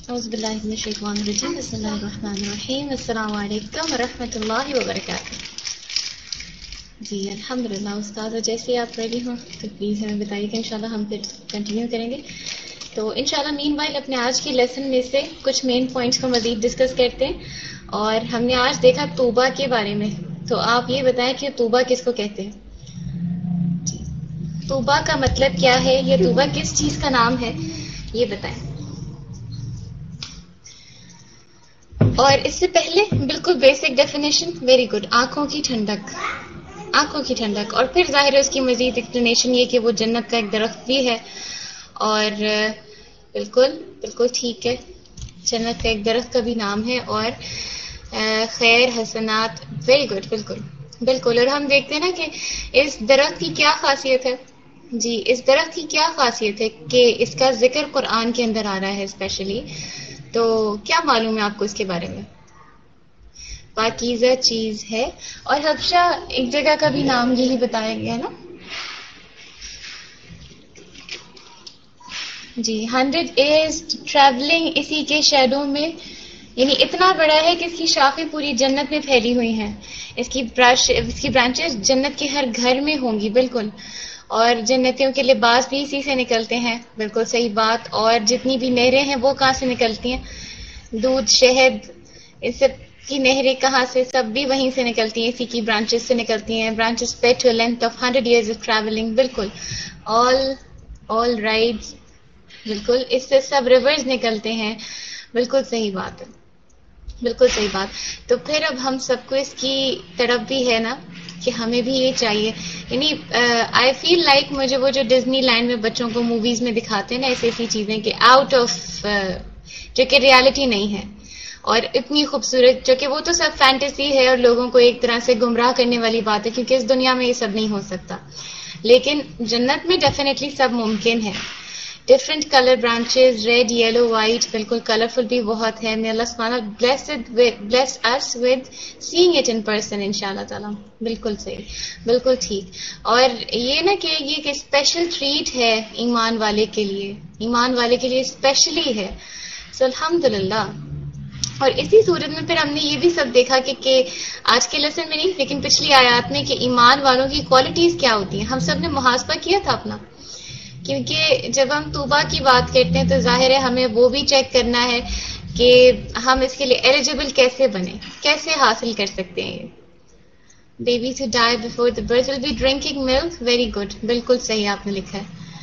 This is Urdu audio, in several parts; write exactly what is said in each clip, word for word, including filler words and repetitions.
اعوذ باللہ من الشیطان الرجیم بسم اللہ الرحمن الرحیم السلام علیکم ورحمۃ اللہ وبرکاتہ. جی الحمدللہ استاد، جیسے آپ ریڈی ہوں تو پلیز ہمیں بتائیے کہ انشاءاللہ ہم پھر کنٹینیو کریں گے. تو انشاءاللہ مین وائل اپنے آج کی لیسن میں سے کچھ مین پوائنٹس کو مزید ڈسکس کرتے ہیں. اور ہم نے آج دیکھا توبہ کے بارے میں. تو آپ یہ بتائیں کہ توبہ کس کو کہتے ہیں؟ جی توبہ کا مطلب کیا ہے؟ یہ توبہ کس چیز کا نام ہے؟ یہ بتائیں. اور اس سے پہلے بالکل بیسک ڈیفینیشن. Very good. آنکھوں کی ٹھنڈک. آنکھوں کی ٹھنڈک. اور پھر ظاہر ہے اس کی مزید ایکسپلینیشن یہ کہ وہ جنت کا ایک درخت بھی ہے. اور بالکل بالکل ٹھیک ہے، جنت کا ایک درخت کا بھی نام ہے. اور خیر حسنات. Very good. بالکل بالکل. اور ہم دیکھتے ہیں نا کہ اس درخت کی کیا خاصیت ہے. جی اس درخت کی کیا خاصیت ہے کہ اس کا ذکر قرآن کے اندر آ رہا ہے اسپیشلی. تو کیا معلوم ہے آپ کو اس کے بارے میں؟ پاکیزہ چیز ہے. اور حبشہ ایک جگہ کا بھی نام یہی بتایا گیا نا. جی ہنڈریڈ ایئرز ٹریولنگ اسی کے شیڈو میں، یعنی اتنا بڑا ہے کہ اس کی شاخیں پوری جنت میں پھیلی ہوئی ہیں. اس کی برانچ اس کی برانچز جنت کے ہر گھر میں ہوں گی. بالکل. اور جنتیوں کے لباس بھی اسی سے نکلتے ہیں. بالکل صحیح بات. اور جتنی بھی نہریں ہیں وہ کہاں سے نکلتی ہیں؟ دودھ، شہد، اس سب کی نہریں کہاں سے؟ سب بھی وہیں سے نکلتی ہیں، اسی کی برانچز سے نکلتی ہیں. برانچز پے to length of hundred years of travelling. بالکل. All all rides. بالکل اس سے سب ریورز نکلتے ہیں. بالکل صحیح بات ہے. بالکل صحیح بات. تو پھر اب ہم سب کو اس کی طرف بھی ہے نا کہ ہمیں بھی یہ چاہیے. یعنی آئی فیل لائک مجھے وہ جو ڈزنی لینڈ میں بچوں کو موویز میں دکھاتے ہیں نا ایسی ایسی چیزیں کہ آؤٹ آف جو کہ ریالٹی نہیں ہے اور اتنی خوبصورت، جو کہ وہ تو سب فینٹیسی ہے اور لوگوں کو ایک طرح سے گمراہ کرنے والی بات ہے کیونکہ اس دنیا میں یہ سب نہیں ہو سکتا. لیکن جنت میں ڈیفینیٹلی سب ممکن ہے. Different colour branches, red, yellow, white. بالکل کلرفل بھی بہت ہے. may اللہ سبحانہ bless us with seeing it in person انشاءاللہ تعالی. بالکل صحیح. بالکل ٹھیک. اور یہ نا کہ یہ ایک اسپیشل ٹریٹ ہے ایمان والے کے لیے. ایمان والے کے لیے اسپیشلی ہے. سو الحمدللہ. اور اسی صورت میں پھر ہم نے یہ بھی سب دیکھا کہ, کہ آج کے لیسن میں نہیں لیکن پچھلی آیات میں کہ ایمان والوں کی کوالٹیز کیا ہوتی ہیں. ہم سب نے محاسبہ کیا تھا اپنا، کیونکہ جب ہم توبہ کی بات کرتے ہیں تو ظاہر ہے ہمیں وہ بھی چیک کرنا ہے کہ ہم اس کے لیے ایلیجیبل کیسے بنے، کیسے حاصل کر سکتے ہیں. Baby to die before the birth will be drinking milk. Very good. بالکل صحیح آپ نے لکھا ہے.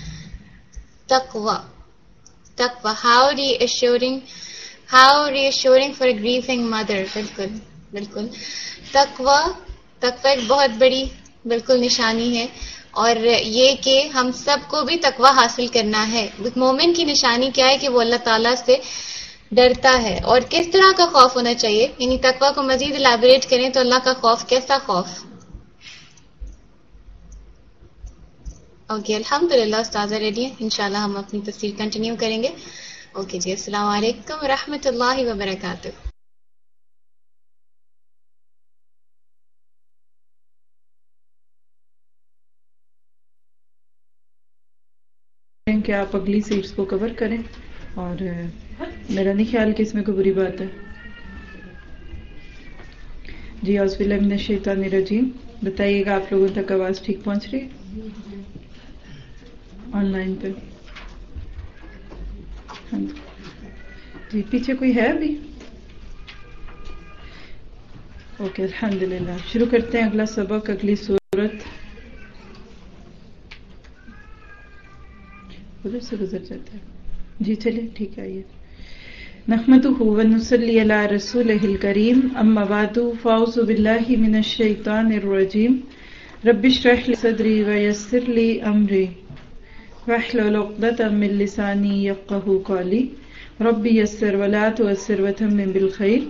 Taqvi. Taqvi. How reassuring how reassuring for a grieving mother. بالکل بالکل. تقوی تقوی ایک بہت بڑی بالکل نشانی ہے. اور یہ کہ ہم سب کو بھی تقوی حاصل کرنا ہے. مومن کی نشانی کیا ہے کہ وہ اللہ تعالیٰ سے ڈرتا ہے. اور کس طرح کا خوف ہونا چاہیے؟ یعنی تقوی کو مزید الیبوریٹ کریں تو اللہ کا خوف کیسا خوف؟ اوکے الحمدللہ استاذہ ریڈی ہے. انشاءاللہ ہم اپنی تفسیر کنٹینیو کریں گے. اوکے جی السلام علیکم ورحمۃ اللہ وبرکاتہ. کہ آپ اگلی سیٹس کو کور کریں اور میرا نہیں خیال کہ اس میں کوئی بری بات ہے. جی اعوذ باللہ من الشیطان الرجیم. بتائیے گا آپ لوگوں تک آواز ٹھیک پہنچ رہی آن لائن پہ؟ جی پیچھے کوئی ہے ابھی؟ اوکے الحمدللہ. شروع کرتے ہیں اگلا سبق، اگلی صورت. ادھر سے گزر جاتا ہے. جی چلیے ٹھیک ہے. آئیے. نحمده ونصلی علی رسولہ الکریم. اما بعد فاعوذ باللہ من الشیطان الرجیم. رب اشرح لی صدری ویسر لی امری واحلل عقدۃ من لسانی یفقہوا قولی. رب یسر ولا تعسر وتمم بالخیر.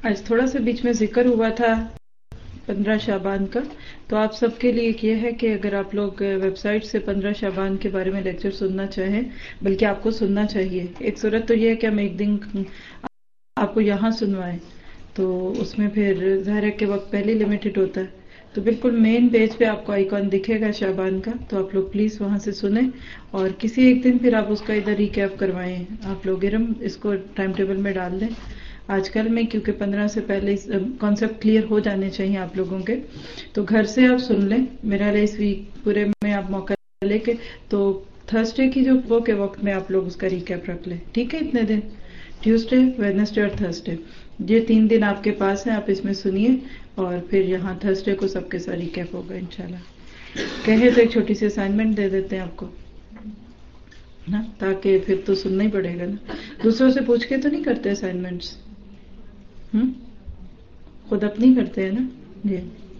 آج تھوڑا سا بیچ میں ذکر ہوا تھا پندرہ شعبان کا، تو آپ سب کے لیے یہ ہے کہ اگر آپ لوگ ویب سائٹ سے پندرہ شعبان کے بارے میں لیکچر سننا چاہیں، بلکہ آپ کو سننا چاہیے، ایک صورت تو یہ ہے کہ ہم ایک دن آپ کو یہاں سنوائیں، تو اس میں پھر ظاہر ہے کہ وقت پہلے لمیٹڈ ہوتا ہے، تو بالکل مین پیج پہ آپ کو آئیکن دکھے گا شعبان کا، تو آپ لوگ پلیز وہاں سے سنیں، اور کسی ایک دن پھر آپ اس کا ادھر ریکیپ کروائیں، آپ لوگ ارم اس کو ٹائم ٹیبل میں ڈال دیں آج کل میں، کیونکہ پندرہ سے پہلے کانسیپٹ کلیئر ہو جانے چاہیے آپ لوگوں کے، تو گھر سے آپ سن لیں، میرا لئے اس ویک پورے میں آپ موقع لے کے، تو تھرسڈے کی جو وہ کے وقت میں آپ لوگ اس کا ریکیپ رکھ لیں، ٹھیک ہے؟ اتنے دن ٹیوزڈے، ویڈنسڈے اور تھرسڈے، یہ تین دن آپ کے پاس ہیں، آپ اس میں سنیے، اور پھر یہاں تھرسڈے کو سب کے ساتھ ریکیپ ہوگا انشاءاللہ۔ کہے تو ایک چھوٹی سی اسائنمنٹ دے دیتے ہیں آپ کو نا، تاکہ پھر تو سننا ہی پڑے گا نا، دوسروں سے پوچھ کے تو نہیں کرتے اسائنمنٹس، ہم خود اپنی کرتے ہیں نا جی۔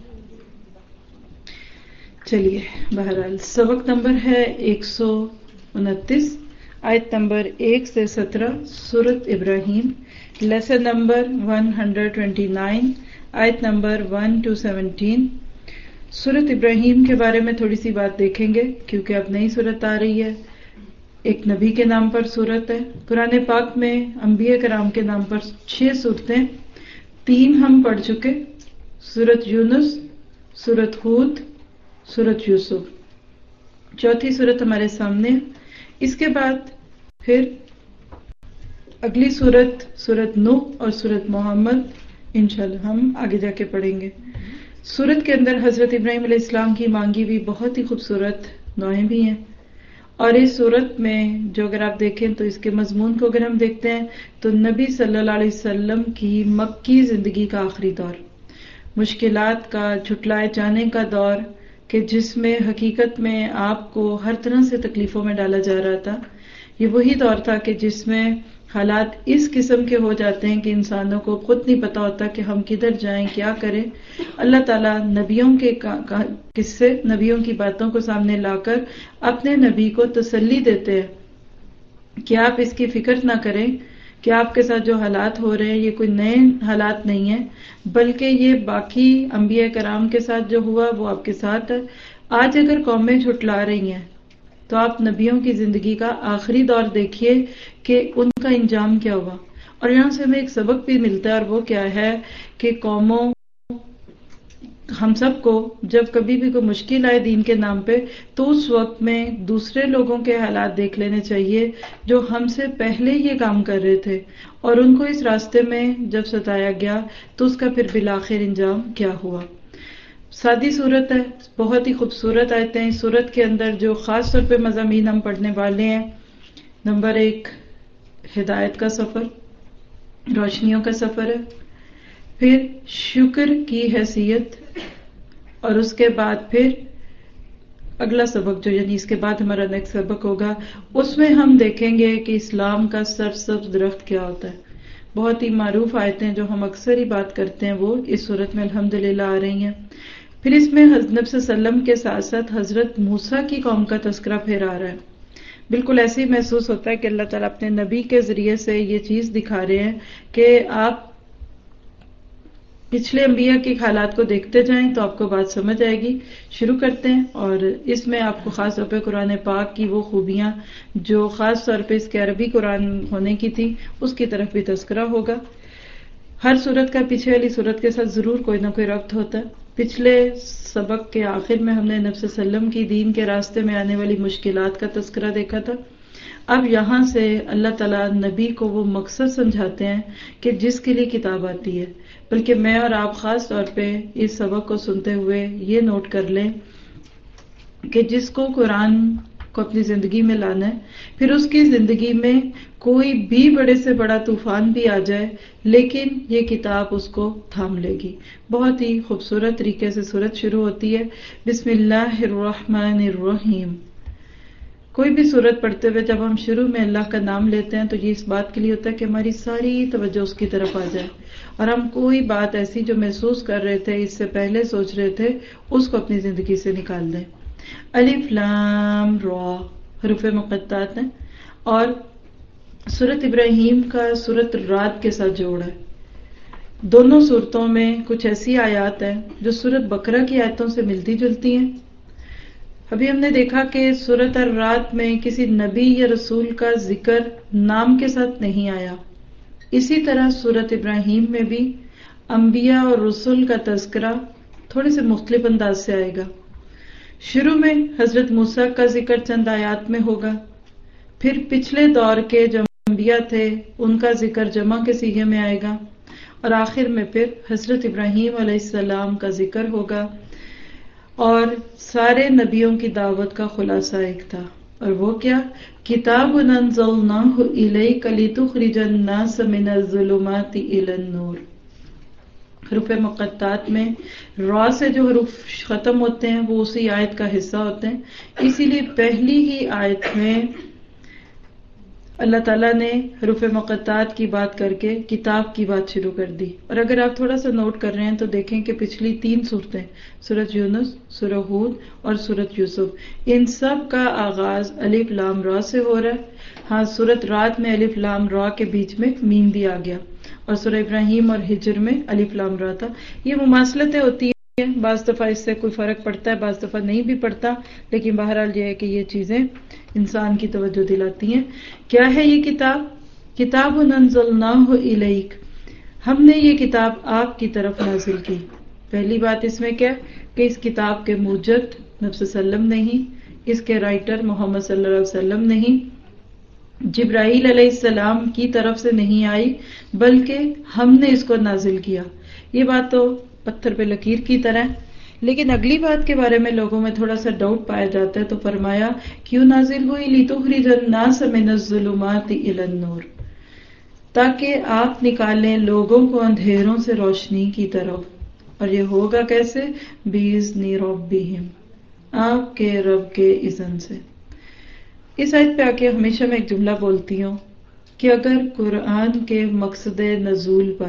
چلیے بہرحال سبق نمبر ہے ایک سو انتیس، آیت نمبر ایک سے سترہ، سورت ابراہیم، lesson number one hundred twenty nine, آیت نمبر ون ٹو سیونٹین۔ سورت ابراہیم کے بارے میں تھوڑی سی بات دیکھیں گے، کیونکہ اب نئی سورت آ رہی ہے، ایک نبی کے نام پر سورت ہے۔ قرآن پاک میں انبیاء کرام کے نام پر چھ سورتیں، تین ہم پڑھ چکے، سورت یونس، سورت ہود، سورت یوسف، چوتھی سورت ہمارے سامنے۔ اس کے بعد پھر اگلی سورت سورت نوح اور سورت محمد انشاءاللہ ہم آگے جا کے پڑھیں گے۔ سورت کے اندر حضرت ابراہیم علیہ السلام کی مانگی ہوئی بہت ہی خوبصورت دعائیں بھی ہیں، اور اس سورت میں جو اگر آپ دیکھیں تو اس کے مضمون کو اگر ہم دیکھتے ہیں تو نبی صلی اللہ علیہ وسلم کی مکی زندگی کا آخری دور، مشکلات کا جھٹلائے جانے کا دور، کہ جس میں حقیقت میں آپ کو ہر طرح سے تکلیفوں میں ڈالا جا رہا تھا، یہ وہی دور تھا کہ جس میں حالات اس قسم کے ہو جاتے ہیں کہ انسانوں کو خود نہیں پتا ہوتا کہ ہم کدھر جائیں، کیا کریں۔ اللہ تعالیٰ نبیوں کے قصے، نبیوں کی باتوں کو سامنے لا کر اپنے نبی کو تسلی دیتے ہیں کہ آپ اس کی فکر نہ کریں کہ آپ کے ساتھ جو حالات ہو رہے ہیں یہ کوئی نئے حالات نہیں ہیں، بلکہ یہ باقی انبیاء کرام کے ساتھ جو ہوا وہ آپ کے ساتھ ہے۔ آج اگر قومیں جھٹلا رہی ہیں تو آپ نبیوں کی زندگی کا آخری دور دیکھیے کہ ان کا انجام کیا ہوا، اور یہاں سے ہمیں ایک سبق بھی ملتا ہے، اور وہ کیا ہے کہ قوموں، ہم سب کو جب کبھی بھی کوئی مشکل آئے دین کے نام پہ تو اس وقت میں دوسرے لوگوں کے حالات دیکھ لینے چاہیے جو ہم سے پہلے یہ کام کر رہے تھے، اور ان کو اس راستے میں جب ستایا گیا تو اس کا پھر بالآخر انجام کیا ہوا۔ سادی صورت ہے، بہت ہی خوبصورت آیتیں ہیں۔ اس صورت کے اندر جو خاص طور پہ مضامین ہم پڑھنے والے ہیں، نمبر ایک ہدایت کا سفر، روشنیوں کا سفر ہے، پھر شکر کی حیثیت، اور اس کے بعد پھر اگلا سبق جو یعنی اس کے بعد ہمارا نیکسٹ سبق ہوگا، اس میں ہم دیکھیں گے کہ اسلام کا سرسبز درخت کیا ہوتا ہے۔ بہت ہی معروف آیتیں جو ہم اکثر ہی بات کرتے ہیں وہ اس صورت میں الحمدللہ آ رہی ہیں۔ پھر اس میں نبی صلی اللہ علیہ وسلم کے ساتھ ساتھ حضرت موسیٰ کی قوم کا تذکرہ پھر آ رہا ہے۔ بالکل ایسے ہی محسوس ہوتا ہے کہ اللہ تعالیٰ اپنے نبی کے ذریعے سے یہ چیز دکھا رہے ہیں کہ آپ پچھلے انبیاء کے حالات کو دیکھتے جائیں تو آپ کو بات سمجھ آئے گی۔ شروع کرتے ہیں، اور اس میں آپ کو خاص طور پہ قرآن پاک کی وہ خوبیاں جو خاص طور پہ اس کے عربی قرآن ہونے کی تھی اس کی طرف بھی تذکرہ ہوگا۔ ہر صورت کا پیچھے والی صورت کے ساتھ ضرور کوئی نہ کوئی ربط ہوتا ہے۔ پچھلے سبق کے آخر میں ہم نے نبی صلی اللہ علیہ وسلم کی دین کے راستے میں آنے والی مشکلات کا تذکرہ دیکھا تھا۔ اب یہاں سے اللہ تعالیٰ نبی کو وہ مقصد سمجھاتے ہیں کہ جس کے لیے کتاب آتی ہے، بلکہ میں اور آپ خاص طور پہ اس سبق کو سنتے ہوئے یہ نوٹ کر لیں کہ جس کو قرآن کو اپنی زندگی میں لانا ہے، پھر اس کی زندگی میں کوئی بھی بڑے سے بڑا طوفان بھی آ جائے لیکن یہ کتاب اس کو تھام لے گی۔ بہت ہی خوبصورت طریقے سے سورت شروع ہوتی ہے، بسم اللہ الرحمن الرحیم۔ کوئی بھی سورت پڑھتے ہوئے جب ہم شروع میں اللہ کا نام لیتے ہیں تو یہ اس بات کے لیے ہوتا ہے کہ ہماری ساری توجہ اس کی طرف آ جائے، اور ہم کوئی بات ایسی جو محسوس کر رہے تھے، اس سے پہلے سوچ رہے تھے، اس کو اپنی زندگی سے نکال دیں۔ الف لام را حروف مقطعات ہیں، اور سورت ابراہیم کا سورت رات کے ساتھ جوڑ ہے۔ دونوں صورتوں میں کچھ ایسی آیات ہیں جو سورۃ بقرہ کی آیتوں سے ملتی جلتی ہیں. ابھی ہم نے دیکھا کہ سورۃ الرعد میں کسی نبی یا رسول کا ذکر نام کے ساتھ نہیں آیا. اسی طرح سورۃ ابراہیم میں بھی انبیاء اور رسول کا تذکرہ تھوڑے سے مختلف انداز سے آئے گا. شروع میں حضرت موسیٰ کا ذکر چند آیات میں ہوگا، پھر پچھلے دور کے جو انبیاء تھے ان کا ذکر جمع کے صیغے میں آئے گا، اور آخر میں پھر حضرت ابراہیم علیہ السلام کا ذکر ہوگا. اور سارے نبیوں کی دعوت کا خلاصہ ایک تھا، اور وہ کیا؟ کتاب انزلناہ الیک لتخرج الناس من الظلمات الی النور. حروف مقطعات میں را سے جو حروف ختم ہوتے ہیں وہ اسی آیت کا حصہ ہوتے ہیں، اسی لیے پہلی ہی آیت میں اللہ تعالیٰ نے حروف مقطعات کی بات کر کے کتاب کی بات شروع کر دی. اور اگر آپ تھوڑا سا نوٹ کر رہے ہیں تو دیکھیں کہ پچھلی تین صورتیں، سورۃ یونس، سورہ ہود اور سورۃ یوسف، ان سب کا آغاز الف لام را سے ہو رہا ہے. ہاں، سورۃ رعد میں الف لام را کے بیچ میں میم بھی آ گیا، اور سورہ ابراہیم اور ہجر میں الف لام را تھا. یہ مماثلتیں ہوتی ہیں، بعض دفعہ اس سے کوئی فرق پڑتا ہے، بعض دفعہ نہیں بھی پڑتا، لیکن بہرحال یہ ہے کہ یہ چیزیں انسان کی توجہ دلاتی ہیں. کیا ہے یہ کتاب؟ کتاب انزلناہ الیک، ہم نے یہ کتاب آپ کی طرف نازل کی. پہلی بات اس میں کیا کہ اس کتاب کے موجد نبی صلی اللہ علیہ وسلم نہیں، اس کے رائٹر محمد صلی اللہ علیہ وسلم نہیں، جبرائیل علیہ السلام کی طرف سے نہیں آئی، بلکہ ہم نے اس کو نازل کیا. یہ بات تو پتھر پہ لکیر کی طرح. لیکن اگلی بات کے بارے میں لوگوں میں تھوڑا سا ڈاؤٹ پایا جاتا ہے، تو فرمایا کیوں نازل ہوئی؟ لِتُخْرِجَ النَّاسَ مِنَ الظُّلُمَاتِ إِلَى النُّورِ، تاکہ آپ نکالیں لوگوں کو اندھیروں سے روشنی کی طرف. اور یہ ہوگا کیسے؟ بِإِذْنِ رَبِّهِمْ، آپ کے رب کے اذن سے. اس آیت پہ آ کے ہمیشہ میں ایک جملہ بولتی ہوں کہ اگر قرآن کے مقصد نزول پر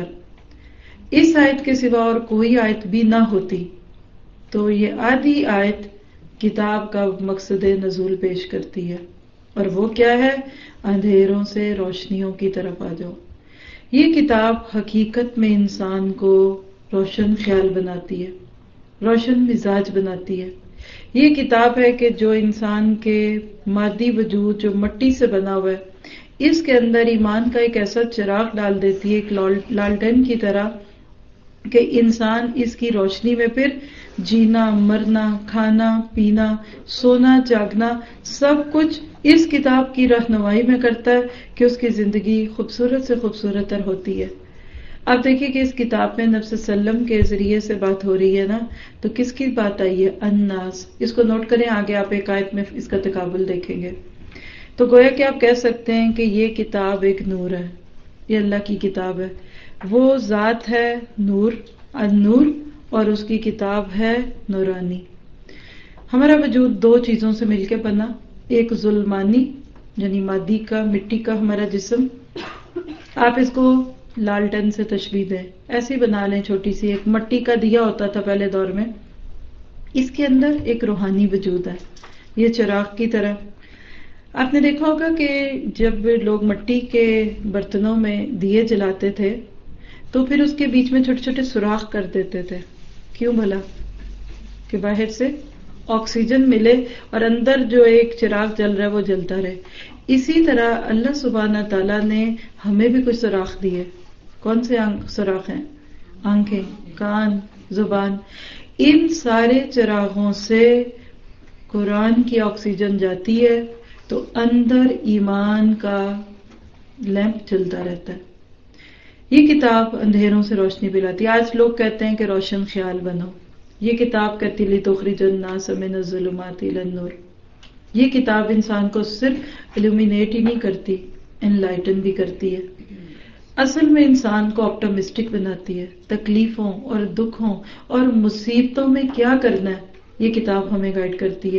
اس آیت کے سوا اور کوئی آیت بھی نہ ہوتی تو یہ آدھی آیت کتاب کا مقصد نزول پیش کرتی ہے، اور وہ کیا ہے؟ اندھیروں سے روشنیوں کی طرف آ جاؤ. یہ کتاب حقیقت میں انسان کو روشن خیال بناتی ہے، روشن مزاج بناتی ہے. یہ کتاب ہے کہ جو انسان کے مادی وجود جو مٹی سے بنا ہوا ہے، اس کے اندر ایمان کا ایک ایسا چراغ ڈال دیتی ہے، ایک لالٹین کی طرح، کہ انسان اس کی روشنی میں پھر جینا، مرنا، کھانا پینا، سونا جاگنا، سب کچھ اس کتاب کی رہنمائی میں کرتا ہے کہ اس کی زندگی خوبصورت سے خوبصورت تر ہوتی ہے. آپ دیکھیں کہ اس کتاب میں نبی صلی اللہ علیہ وسلم کے ذریعے سے بات ہو رہی ہے نا، تو کس کی بات آئی ہے؟ الناس. اس کو نوٹ کریں، آگے آپ ایک آیت میں اس کا تقابل دیکھیں گے. تو گویا کہ آپ کہہ سکتے ہیں کہ یہ کتاب ایک نور ہے، یہ اللہ کی کتاب ہے. وہ ذات ہے نور، النور، اور اس کی کتاب ہے نورانی. ہمارا وجود دو چیزوں سے مل کے بنا، ایک ظلمانی یعنی مادی کا، مٹی کا ہمارا جسم، آپ اس کو لالٹن سے تشبیہ دیں، ایسے ہی بنا لیں، چھوٹی سی ایک مٹی کا دیا ہوتا تھا پہلے دور میں. اس کے اندر ایک روحانی وجود ہے، یہ چراغ کی طرح. آپ نے دیکھا ہوگا کہ جب لوگ مٹی کے برتنوں میں دیے جلاتے تھے تو پھر اس کے بیچ میں چھوٹے چھوٹے سوراخ کر دیتے تھے. کیوں بھلا؟ کہ باہر سے آکسیجن ملے اور اندر جو ایک چراغ جل رہا ہے وہ جلتا رہے. اسی طرح اللہ سبحانہ تعالیٰ نے ہمیں بھی کچھ سوراخ دیے. کون سے سوراخ ہیں؟ آنکھیں، کان، زبان. ان سارے چراغوں سے قرآن کی آکسیجن جاتی ہے تو اندر ایمان کا لیمپ چلتا رہتا ہے. یہ کتاب اندھیروں سے روشنی پلاتی ہے. آج لوگ کہتے ہیں کہ روشن خیال بنو. یہ کتاب کہتی لتخرج الناس من الظلمات الی النور. یہ کتاب انسان کو صرف الومینیٹ ہی نہیں کرتی، انلائٹن بھی کرتی ہے. اصل میں انسان کو آپٹمسٹک بناتی ہے. تکلیفوں اور دکھوں اور مصیبتوں میں کیا کرنا ہے یہ کتاب ہمیں گائیڈ کرتی ہے.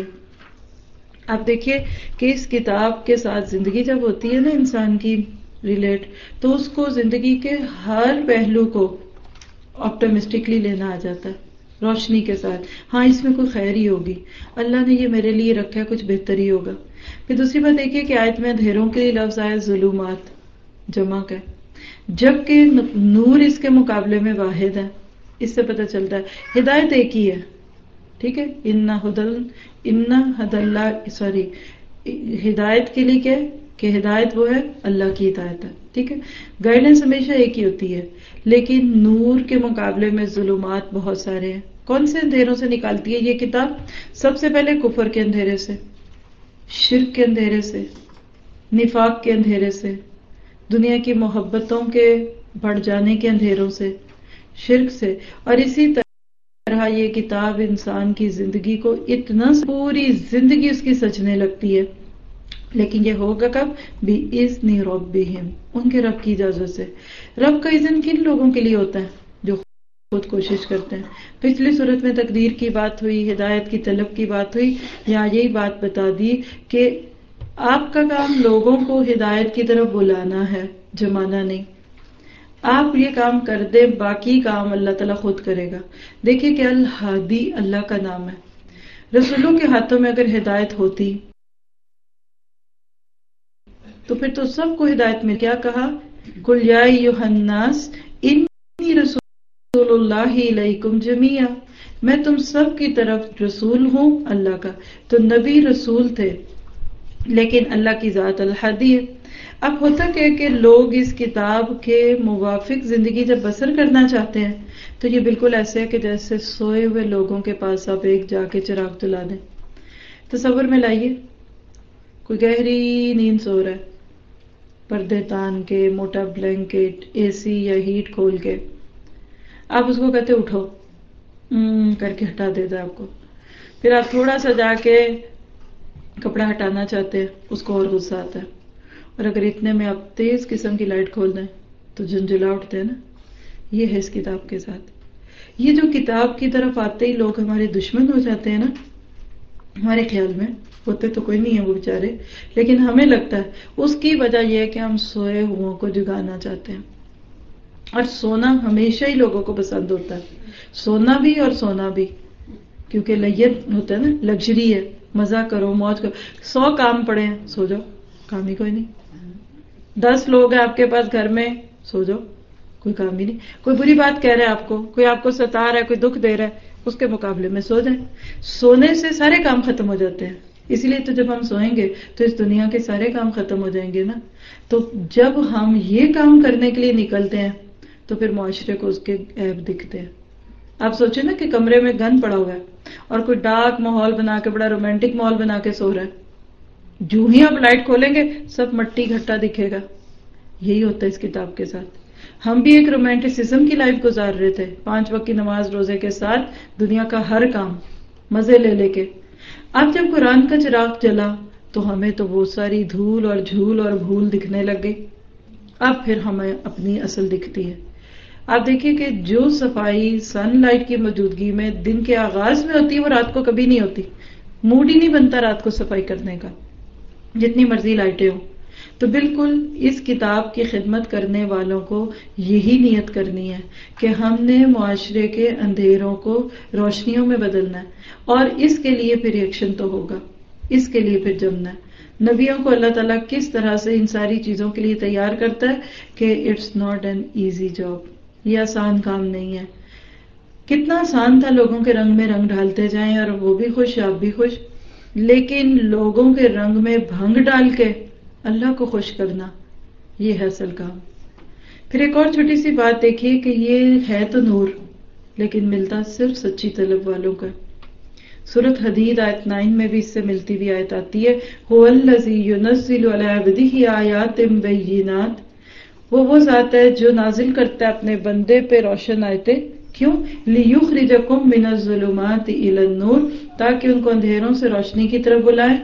آپ دیکھیے کہ اس کتاب کے ساتھ زندگی جب ہوتی ہے نا انسان کی ریلیٹ، تو اس کو زندگی کے ہر پہلو کو آپٹمسٹکلی لینا آ جاتا ہے، روشنی کے ساتھ. ہاں اس میں کوئی خیر ہی ہوگی، اللہ نے یہ میرے لیے رکھا ہے، کچھ بہتر ہی ہوگا. پھر دوسری بات دیکھیے کہ آیت میں اندھیروں کے لیے لفظ آیا ظلمات، جمع کا. جبکہ نور اس کے مقابلے میں واحد ہے. اس سے پتہ چلتا ہے ہدایت ایک ہی ہے. ٹھیک ہے، ان ہدل ان ہد اللہ سوری ہدایت کے لیے کیا ہے کہ ہدایت وہ ہے اللہ کی ہدایت ہے. ٹھیک ہے، گائیڈنس ہمیشہ ایک ہی ہوتی ہے، لیکن نور کے مقابلے میں ظلمات بہت سارے ہیں. کون سے اندھیروں سے نکالتی ہے یہ کتاب؟ سب سے پہلے کفر کے اندھیرے سے، شرک کے اندھیرے سے، نفاق کے اندھیرے سے، دنیا کی محبتوں کے بڑھ جانے کے اندھیروں سے، شرک سے. اور اسی طرح یہ کتاب انسان کی زندگی کو اتنا پوری زندگی اس کی سجنے لگتی ہے. لیکن یہ ہوگا کب؟ بِإِذْنِ رَبِّهِمْ، ان کے رب کی اجازت سے. رب کا اذن کن لوگوں کے لیے ہوتا ہے؟ جو خود کوشش کرتے ہیں. پچھلی صورت میں تقدیر کی بات ہوئی، ہدایت کی طلب کی بات ہوئی. یہاں یہی بات بتا دی کہ آپ کا کام لوگوں کو ہدایت کی طرف بلانا ہے، جمانا نہیں. آپ یہ کام کر دیں، باقی کام اللہ تعالیٰ خود کرے گا. دیکھیں کہ الہادی اللہ کا نام ہے. رسولوں کے ہاتھوں میں اگر ہدایت ہوتی تو پھر تو سب کو ہدایت میں کیا کہا؟ قُلْ يَا أَيُّهَا النَّاسُ إِنِّي رَسُولُ اللَّهِ إِلَيْكُمْ جَمِيعًا، میں تم سب کی طرف رسول ہوں اللہ کا. تو نبی رسول تھے، لیکن اللہ کی ذات الہادی ہے. اب ہوتا کہ کہ لوگ اس کتاب کے موافق زندگی جب بسر کرنا چاہتے ہیں تو یہ بالکل ایسے ہے کہ جیسے سوئے ہوئے لوگوں کے پاس آپ ایک جا کے چراغ جلا دیں. تصور میں لائیے کوئی گہری نیند سو رہا ہے، پردے تان کے، موٹا بلینکٹ، اے سی یا ہیٹ کھول کے. آپ اس کو کہتے اٹھو کر کے ہٹا دیتا ہے آپ کو. پھر آپ تھوڑا سا جا کے کپڑا ہٹانا چاہتے ہیں، اس کو اور غصہ آتا ہے. اور اگر اتنے میں آپ تیز قسم کی لائٹ کھول دیں تو جھنجھلا اٹھتے ہیں نا. یہ ہے اس کتاب کے ساتھ. یہ جو کتاب کی طرف آتے ہی لوگ ہمارے دشمن ہو جاتے ہیں نا، ہمارے خیال میں ہوتے تو کوئی نہیں ہے وہ بیچارے، لیکن ہمیں لگتا ہے اس کی وجہ یہ ہے کہ ہم سوئے ہوں کو جگانا چاہتے ہیں. اور سونا ہمیشہ ہی لوگوں کو پسند ہوتا ہے، سونا بھی اور سونا بھی، کیونکہ لیت ہوتا ہے نا، لگژری ہے، مزہ کرو، موج کرو. سو کام پڑے ہیں، سو جاؤ، کام ہی کوئی نہیں. دس لوگ ہیں آپ کے پاس گھر میں، سو جاؤ، کوئی کام ہی نہیں. کوئی بری بات کہہ رہا ہے آپ کو، کوئی آپ کو ستا رہا ہے، کوئی دکھ دے رہا ہے، اس کے مقابلے میں سو جائیں. سونے سے سارے کام ختم ہو جاتے ہیں. اس لیے تو جب ہم سوئیں گے تو اس دنیا کے سارے کام ختم ہو جائیں گے نا. تو جب ہم یہ کام کرنے کے لیے نکلتے ہیں تو پھر معاشرے کو اس کے عیب دکھتے ہیں. آپ سوچیں نا کہ کمرے میں گن پڑا ہوا ہے اور کوئی ڈارک ماحول بنا کے، بڑا رومانٹک ماحول بنا کے سو رہا ہے. جو ہی آپ لائٹ کھولیں گے سب مٹی گھٹا دکھے گا. یہی ہوتا ہے اس کتاب کے ساتھ. ہم بھی ایک رومانٹسزم کی لائف گزار رہے تھے، پانچ وقت کی نماز روزے کے ساتھ دنیا کا ہر کام مزے لے لے کے. اب جب قرآن کا چراغ جلا تو ہمیں تو وہ ساری دھول اور جھول اور بھول دکھنے لگ گئی. اب پھر ہمیں اپنی اصل دکھتی ہے. آپ دیکھیے کہ جو صفائی سن لائٹ کی موجودگی میں دن کے آغاز میں ہوتی ہے وہ رات کو کبھی نہیں ہوتی. موڈ ہی نہیں بنتا رات کو صفائی کرنے کا، جتنی مرضی لائٹیں ہوں. تو بالکل اس کتاب کی خدمت کرنے والوں کو یہی نیت کرنی ہے کہ ہم نے معاشرے کے اندھیروں کو روشنیوں میں بدلنا ہے. اور اس کے لیے پھر ایکشن تو ہوگا، اس کے لیے پھر جمنا ہے. نبیوں کو اللہ تعالیٰ کس طرح سے ان ساری چیزوں کے لیے تیار کرتا ہے کہ it's not an easy job. یہ آسان کام نہیں ہے. کتنا آسان تھا لوگوں کے رنگ میں رنگ ڈالتے جائیں اور وہ بھی خوش آپ بھی خوش، لیکن لوگوں کے رنگ میں بھنگ ڈال کے اللہ کو خوش کرنا، یہ ہے اصل کام. پھر ایک اور چھوٹی سی بات دیکھیے کہ یہ ہے تو نور، لیکن ملتا صرف سچی طلب والوں کا. سورۃ حدید آیت نائن میں بھی اس سے ملتی ہوئی آیت آتی ہے، هو الذی ينزل علی عبده آیات بینات، وہ وہ ذات ہے جو نازل کرتا ہے اپنے بندے پہ روشن آیتیں. کیوں؟ لیخرجکم من الظلمات الی النور، تاکہ ان کو اندھیروں سے روشنی کی طرف بلائے.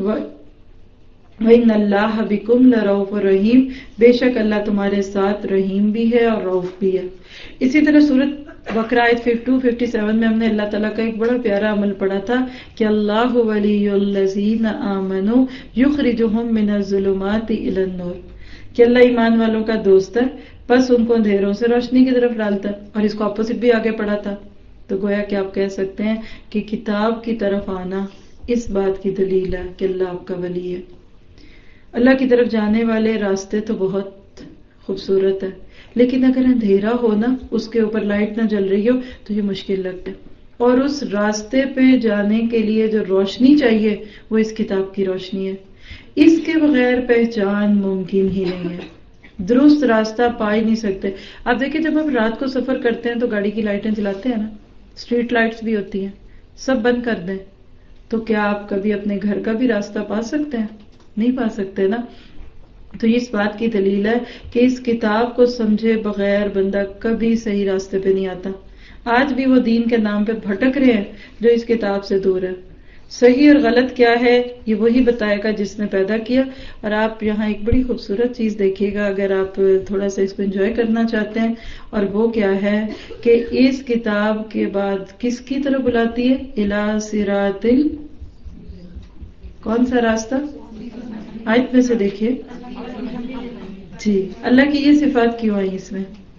وَإِنَّ اللَّهَ بِكُمْ لَرَؤُوفٌ رَحِيمٌ، بے شک اللہ تمہارے ساتھ رحیم بھی ہے اور رؤوف بھی ہے. اسی طرح سورۃ بقرہ آیت دو سو سب میں ہم نے اللہ تعالیٰ کا ایک بڑا پیارا عمل پڑھا تھا کہ اللہ ولی الذین آمنوا یخرجہم من الظلمات الی النور، کہ اللہ ایمان والوں کا دوست ہے بس ان کو اندھیروں سے روشنی کی طرف ڈالتا ہے. اور اس کو اپوزٹ بھی آگے پڑھا تھا. تو گویا کہ آپ کہہ سکتے ہیں کہ کتاب کی طرف آنا اس بات کی دلیل ہے کہ اللہ آپ کا ولی ہے. اللہ کی طرف جانے والے راستے تو بہت خوبصورت ہے. لیکن اگر اندھیرا ہو نا، اس کے اوپر لائٹ نہ جل رہی ہو تو یہ مشکل لگتا ہے. اور اس راستے پہ جانے کے لیے جو روشنی چاہیے وہ اس کتاب کی روشنی ہے. اس کے بغیر پہچان ممکن ہی نہیں ہے. درست راستہ پا ہی نہیں سکتے. آپ دیکھیں جب ہم رات کو سفر کرتے ہیں تو گاڑی کی لائٹیں جلاتے ہیں نا، اسٹریٹ لائٹس بھی ہوتی ہیں، سب بند کر دیں تو کیا آپ کبھی اپنے گھر کا بھی راستہ پا سکتے ہیں؟ نہیں پا سکتے نا. تو اس بات کی دلیل ہے کہ اس کتاب کو سمجھے بغیر بندہ کبھی صحیح راستے پہ نہیں آتا. آج بھی وہ دین کے نام پہ بھٹک رہے ہیں جو اس کتاب سے دور ہے. صحیح اور غلط کیا ہے یہ وہی بتائے گا جس نے پیدا کیا. اور آپ یہاں ایک بڑی خوبصورت چیز دیکھیے گا اگر آپ تھوڑا سا اس کو انجوائے کرنا چاہتے ہیں، اور وہ کیا ہے کہ اس کتاب کے بعد کس کی طرف بلاتی ہے؟ الی صراط ال کون سا راستہ؟ آیت میں سے دیکھیے جی. اللہ کی یہ صفات کیوں آئی اس میں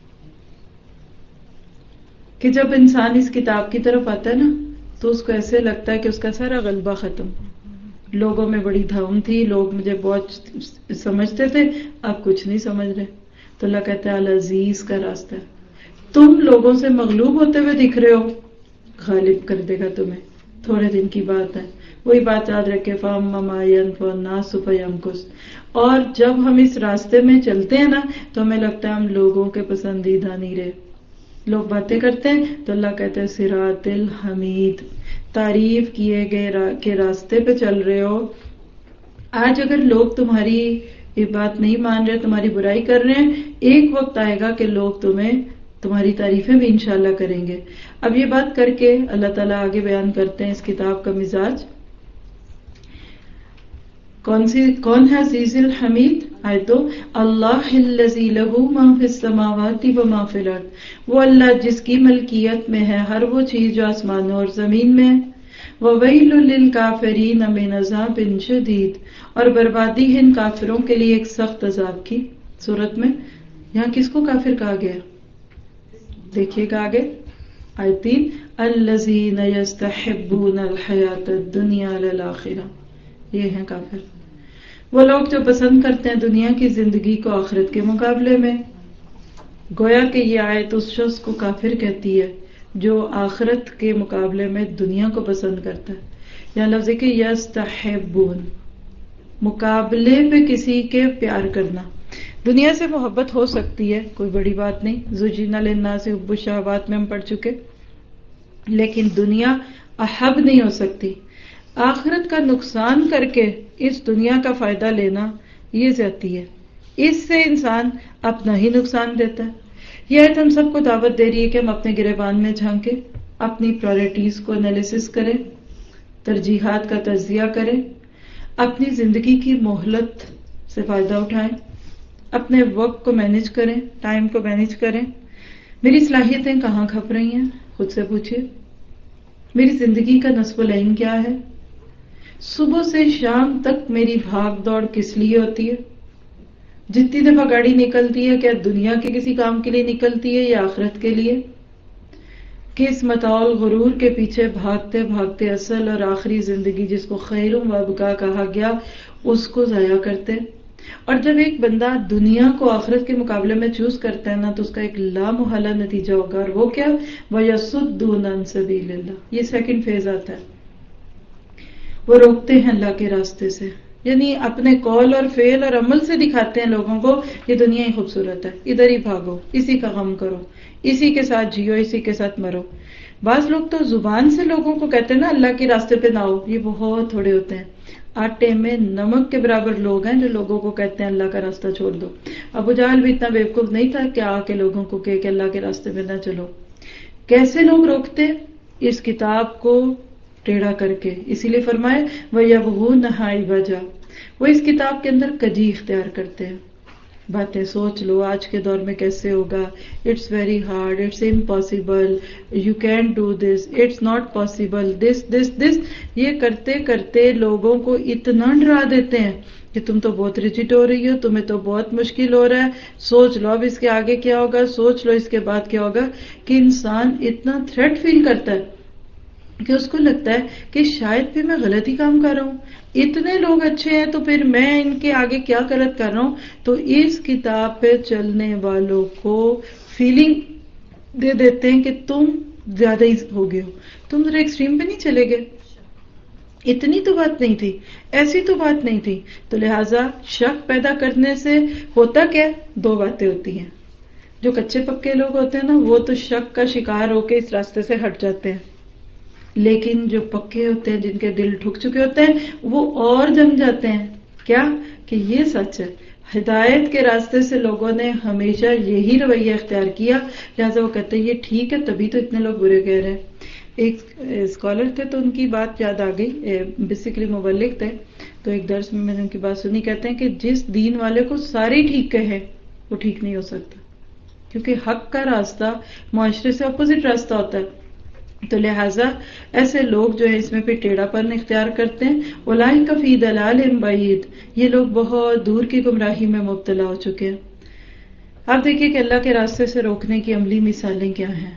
کہ جب انسان اس کتاب کی طرف آتا ہے نا تو اس کو ایسے لگتا ہے کہ اس کا سارا غلبہ ختم. لوگوں میں بڑی دھوم تھی، لوگ مجھے بہت سمجھتے تھے، اب کچھ نہیں سمجھ رہے. تو اللہ کہتا ہے العزیز کا راستہ ہے. تم لوگوں سے مغلوب ہوتے ہوئے دکھ رہے ہو، غالب کر دے گا تمہیں. تھوڑے دن کی بات ہے. وہی بات یاد رکھے فَأَمَّا مَا يَنفَعُ النَّاسَ فَيَمْكُثُ. اور جب ہم اس راستے میں چلتے ہیں نا تو ہمیں لگتا ہے ہم لوگوں کے پسندیدہ نہیں رہے. لوگ باتیں کرتے ہیں تو اللہ کہتے ہیں صراط الحمید، تعریف کیے گئے را کے راستے پہ چل رہے ہو. آج اگر لوگ تمہاری یہ بات نہیں مان رہے، تمہاری برائی کر رہے ہیں، ایک وقت آئے گا کہ لوگ تمہیں تمہاری تعریفیں بھی انشاءاللہ کریں گے. اب یہ بات کر کے اللہ تعالیٰ آگے بیان کرتے ہیں اس کتاب کا مزاج. کون سی کون ہے عزیز الحمید؟ آئے تو اللہ الذی لہ ما فی السماوات و ما فی الارض. وہ اللہ جس کی ملکیت میں ہے ہر وہ چیز جو آسمانوں اور زمین میں ہے. وویل للکافرین من عذاب شدید. اور بربادی ہے ان کافروں کے لیے ایک سخت عذاب کی. سورت میں یہاں کس کو کافر کہا گیا؟ دیکھیے گا آگے آیت تین، الذین یستحبون الحیاۃ الدنیا علی الآخرہ. یہ ہیں کافر، وہ لوگ جو پسند کرتے ہیں دنیا کی زندگی کو آخرت کے مقابلے میں. گویا کہ یہ آیت اس شخص کو کافر کہتی ہے جو آخرت کے مقابلے میں دنیا کو پسند کرتا ہے. یا لفظ کہ یستحبون، مقابلے پہ کسی کے پیار کرنا. دنیا سے محبت ہو سکتی ہے، کوئی بڑی بات نہیں. زُجِّنَ لِلنَّاسِ حُبُّ الشَّهَوَاتِ میں ہم پڑھ چکے، لیکن دنیا احب نہیں ہو سکتی. آخرت کا نقصان کر کے اس دنیا کا فائدہ لینا یہ زیادتی ہے. اس سے انسان اپنا ہی نقصان دیتا ہے. یہ آیت ہم سب کو دعوت دے رہی ہے کہ ہم اپنے گریبان میں جھانکیں، اپنی پرائرٹیز کو انالیسس کریں، ترجیحات کا تجزیہ کریں، اپنی زندگی کی مہلت سے فائدہ اٹھائیں، اپنے وقت کو مینج کریں، ٹائم کو مینج کریں. میری صلاحیتیں کہاں کھپ رہی ہیں؟ خود سے پوچھئے. میری زندگی کا نصب العین کیا ہے؟ صبح سے شام تک میری بھاگ دوڑ کس لیے ہوتی ہے؟ جتنی دفعہ گاڑی نکلتی ہے کیا دنیا کے کسی کام کے لیے نکلتی ہے یا آخرت کے لیے؟ کس متاع الغرور کے پیچھے بھاگتے بھاگتے اصل اور آخری زندگی جس کو خیر و ابقا کہا گیا اس کو ضائع کرتے. اور جب ایک بندہ دنیا کو آخرت کے مقابلے میں چوز کرتا ہے نا تو اس کا ایک لامحالہ نتیجہ ہوگا، اور وہ کیا؟ وَيَصُدُّونَ عَن سَبِيلِ اللَّهِ. یہ سیکنڈ فیز آتا ہے، وہ روکتے ہیں اللہ کے راستے سے. یعنی اپنے قول اور فعل اور عمل سے دکھاتے ہیں لوگوں کو یہ دنیا ہی خوبصورت ہے، ادھر ہی بھاگو، اسی کا غم کرو، اسی کے ساتھ جیو، اسی کے ساتھ مرو. بعض لوگ تو زبان سے لوگوں کو کہتے ہیں نا اللہ کے راستے پہ نہ آؤ، یہ بہت تھوڑے ہوتے ہیں. آٹے میں نمک کے برابر لوگ ہیں جو لوگوں کو کہتے ہیں اللہ کا راستہ چھوڑ دو. ابو جہل بھی اتنا بیوقوف نہیں تھا کہ آ کے لوگوں کو کہے کہ اللہ کے راستے پہ نہ چلو. کیسے لوگ روکتے؟ اس کتاب کو ٹیڑھا کر کے. اسی لیے فرمائے وَيَبْغُونَهَا عِوَجًا، وہ اس کتاب کے اندر کجی اختیار کرتے ہیں. باتیں سوچ لو آج کے دور میں کیسے ہوگا. It's very hard, it's impossible, you can do this, it's not possible, this this this. یہ کرتے کرتے لوگوں کو اتنا ڈرا دیتے ہیں کہ تم تو بہت ریجٹ ہو رہی ہو، تمہیں تو بہت مشکل ہو رہا ہے، سوچ لو اب اس کے آگے کیا ہوگا، سوچ لو اس کے بعد کیا ہوگا، کہ انسان اتنا تھریٹ فیل کرتا ہے کہ اس کو لگتا ہے کہ شاید پھر میں غلط ہی کام کر رہا ہوں، اتنے لوگ اچھے ہیں تو پھر میں ان کے آگے کیا غلط کر رہا ہوں. تو اس کتاب پہ چلنے والوں کو فیلنگ دے دیتے ہیں کہ تم زیادہ ہی ہو گئے ہو، تم ذرا ایکسٹریم پہ نہیں چلے گئے، اتنی تو بات نہیں تھی، ایسی تو بات نہیں تھی. تو لہٰذا شک پیدا کرنے سے ہوتا کیا، دو باتیں ہوتی ہیں. جو کچے پکے لوگ ہوتے ہیں نا وہ تو شک کا شکار ہو کے اس راستے سے ہٹ جاتے ہیں، لیکن جو پکے ہوتے ہیں جن کے دل ٹھک چکے ہوتے ہیں وہ اور جم جاتے ہیں. کیا کہ یہ سچ ہے، ہدایت کے راستے سے لوگوں نے ہمیشہ یہی رویہ اختیار کیا، لہٰذا وہ کہتے ہیں یہ ٹھیک ہے تبھی تو اتنے لوگ برے کہہ رہے ہیں. ایک اسکالر تھے تو ان کی بات یاد آ گئی، بیسیکلی مبلغ تھے، تو ایک درس میں میں نے ان کی بات سنی. کہتے ہیں کہ جس دین والے کو سارے ٹھیک کہے وہ ٹھیک نہیں ہو سکتا، کیونکہ حق کا راستہ معاشرے سے اپوزٹ راستہ ہوتا ہے. تو لہٰذا ایسے لوگ جو ہے اس میں پھر ٹیڑھا پن اختیار کرتے ہیں. اولئک فی ضلال بعید، یہ لوگ بہت دور کی گمراہی میں مبتلا ہو چکے ہیں. آپ دیکھیے کہ اللہ کے راستے سے روکنے کی عملی مثالیں کیا ہیں،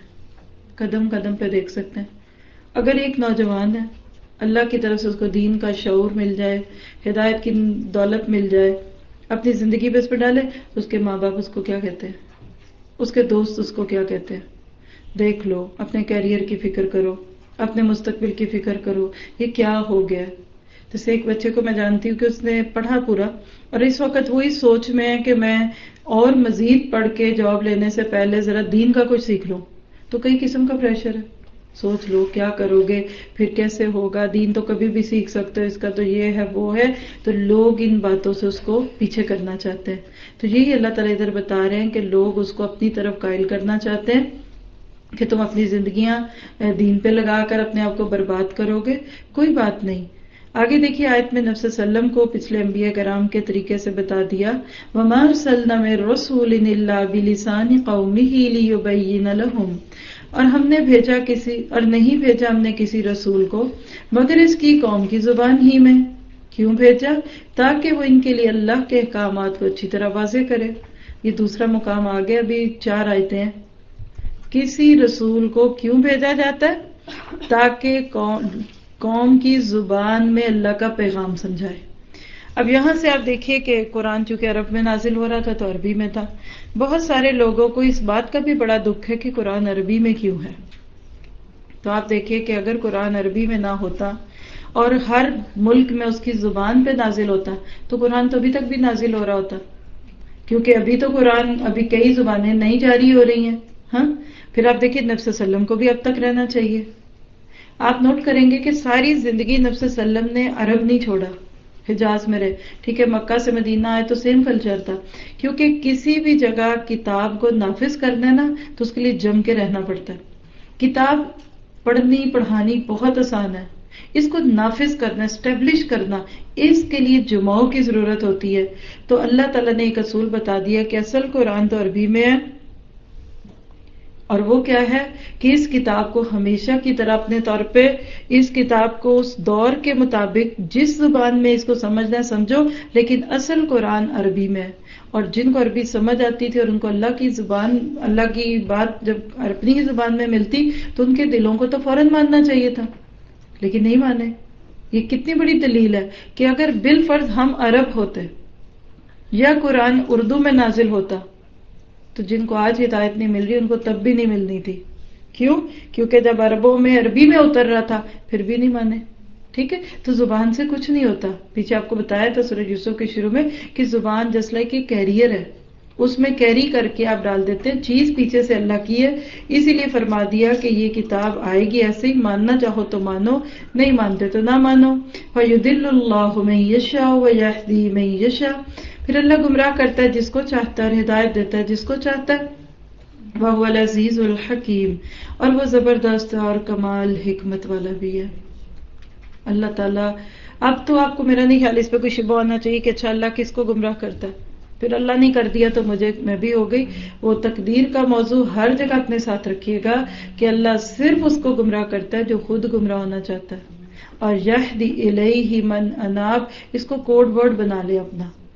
قدم قدم پہ دیکھ سکتے ہیں. اگر ایک نوجوان ہے، اللہ کی طرف سے اس کو دین کا شعور مل جائے، ہدایت کی دولت مل جائے، اپنی زندگی پہ اس پہ ڈالے، تو اس کے ماں باپ اس کو کیا کہتے ہیں، اس کے دوست اس کو کیا کہتے ہیں. دیکھ لو، اپنے کیریئر کی فکر کرو، اپنے مستقبل کی فکر کرو، یہ کیا ہو گیا. جیسے ایک بچے کو میں جانتی ہوں کہ اس نے پڑھا پورا اور اس وقت وہی سوچ میں ہے کہ میں اور مزید پڑھ کے جاب لینے سے پہلے ذرا دین کا کچھ سیکھ لوں. تو کئی قسم کا پریشر ہے، سوچ لو کیا کرو گے، پھر کیسے ہوگا، دین تو کبھی بھی سیکھ سکتے ہو، اس کا تو یہ ہے وہ ہے. تو لوگ ان باتوں سے اس کو پیچھے کرنا چاہتے ہیں. تو یہی اللہ تعالیٰ ادھر بتا رہے ہیں کہ لوگ اس کو اپنی طرف قائل کرنا چاہتے ہیں کہ تم اپنی زندگیاں دین پہ لگا کر اپنے آپ کو برباد کرو گے. کوئی بات نہیں. آگے دیکھیے آیت میں نبی صلی اللہ علیہ وسلم کو پچھلے انبیاء کرام کے طریقے سے بتا دیا، وَمَا أَرْسَلْنَا مِن رَّسُولٍ إِلَّا بِلِسَانِ قَوْمِهِ لِيُبَيِّنَ لَهُمْ، اور ہم نے بھیجا کسی اور نہیں بھیجا ہم نے کسی رسول کو مگر اس کی قوم کی زبان ہی میں. کیوں بھیجا؟ تاکہ وہ ان کے لیے اللہ کے احکامات کو اچھی طرح واضح کرے. یہ دوسرا مقام آ گیا، ابھی چار آیتیں ہیں. کسی رسول کو کیوں بھیجا جاتا ہے؟ تاکہ قوم, قوم کی زبان میں اللہ کا پیغام سمجھائے. اب یہاں سے آپ دیکھیے کہ قرآن چونکہ عرب میں نازل ہو رہا تھا تو عربی میں تھا. بہت سارے لوگوں کو اس بات کا بھی بڑا دکھ ہے کہ قرآن عربی میں کیوں ہے. تو آپ دیکھیے کہ اگر قرآن عربی میں نہ ہوتا اور ہر ملک میں اس کی زبان پہ نازل ہوتا تو قرآن تو ابھی تک بھی نازل ہو رہا ہوتا، کیونکہ ابھی تو قرآن ابھی کئی زبانیں نہیں جاری ہو رہی ہیں. ہاں پھر آپ دیکھیے نبی صلی اللہ علیہ وسلم کو بھی اب تک رہنا چاہیے. آپ نوٹ کریں گے کہ ساری زندگی نبی صلی اللہ علیہ وسلم نے عرب نہیں چھوڑا، حجاز میں رہے. ٹھیک ہے مکہ سے مدینہ آئے تو سیم کلچر تھا، کیونکہ کسی بھی جگہ کتاب کو نافذ کرنا نا تو اس کے لیے جم کے رہنا پڑتا ہے. کتاب پڑھنی پڑھانی بہت آسان ہے، اس کو نافذ کرنا، اسٹیبلش کرنا، اس کے لیے جماعوں کی ضرورت ہوتی ہے. تو اللہ تعالیٰ نے ایک اصول بتا دیا کہ اصل قرآن تو عربی میں ہے، اور وہ کیا ہے کہ اس کتاب کو ہمیشہ کی طرح اپنے طور پہ اس کتاب کو اس دور کے مطابق جس زبان میں اس کو سمجھنا ہے سمجھو، لیکن اصل قرآن عربی میں ہے. اور جن کو عربی سمجھ آتی تھی اور ان کو اللہ کی زبان، اللہ کی بات جب اپنی ہی زبان میں ملتی تو ان کے دلوں کو تو فوراً ماننا چاہیے تھا، لیکن نہیں مانے. یہ کتنی بڑی دلیل ہے کہ اگر بالفرض ہم عرب ہوتے یا قرآن اردو میں نازل ہوتا تو جن کو آج ہدایت نہیں مل رہی ان کو تب بھی نہیں ملنی تھی. کیوں؟ کیونکہ جب عربوں میں عربی میں اتر رہا تھا پھر بھی نہیں مانے. ٹھیک ہے، تو زبان سے کچھ نہیں ہوتا. پیچھے آپ کو بتایا تھا سورہ یوسف کے شروع میں کہ زبان جس لائک کہ کیریئر ہے، اس میں کیری کر کے آپ ڈال دیتے ہیں، چیز پیچھے سے اللہ کی ہے. اسی لیے فرما دیا کہ یہ کتاب آئے گی ایسے ہی، ماننا چاہو تو مانو، نہیں مانتے تو نہ مانو. فَيُضِلُّ اللَّهُ مَن يَشَاءُ وَيَهْدِي مَن يَشَاءُ، پھر اللہ گمراہ کرتا ہے جس کو چاہتا ہے اور ہدایت دیتا ہے جس کو چاہتا ہے. وَهُوَ الْعَزِيزُ الْحَكِيمُ، اور وہ زبردست اور کمال حکمت والا بھی ہے. اللہ تعالیٰ، اب تو آپ کو میرا نہیں خیال اس پہ کوئی شبہ ہونا چاہیے کہ اچھا اللہ کس کو گمراہ کرتا ہے، پھر اللہ نہیں کر دیا تو مجھے میں بھی ہو گئی. وہ تقدیر کا موضوع ہر جگہ اپنے ساتھ رکھیے گا کہ اللہ صرف اس کو گمراہ کرتا ہے جو خود گمراہ ہونا چاہتا ہے. اور یہدی الیہ من اناب، اس کو کوڈ ورڈ بنا لے اپنا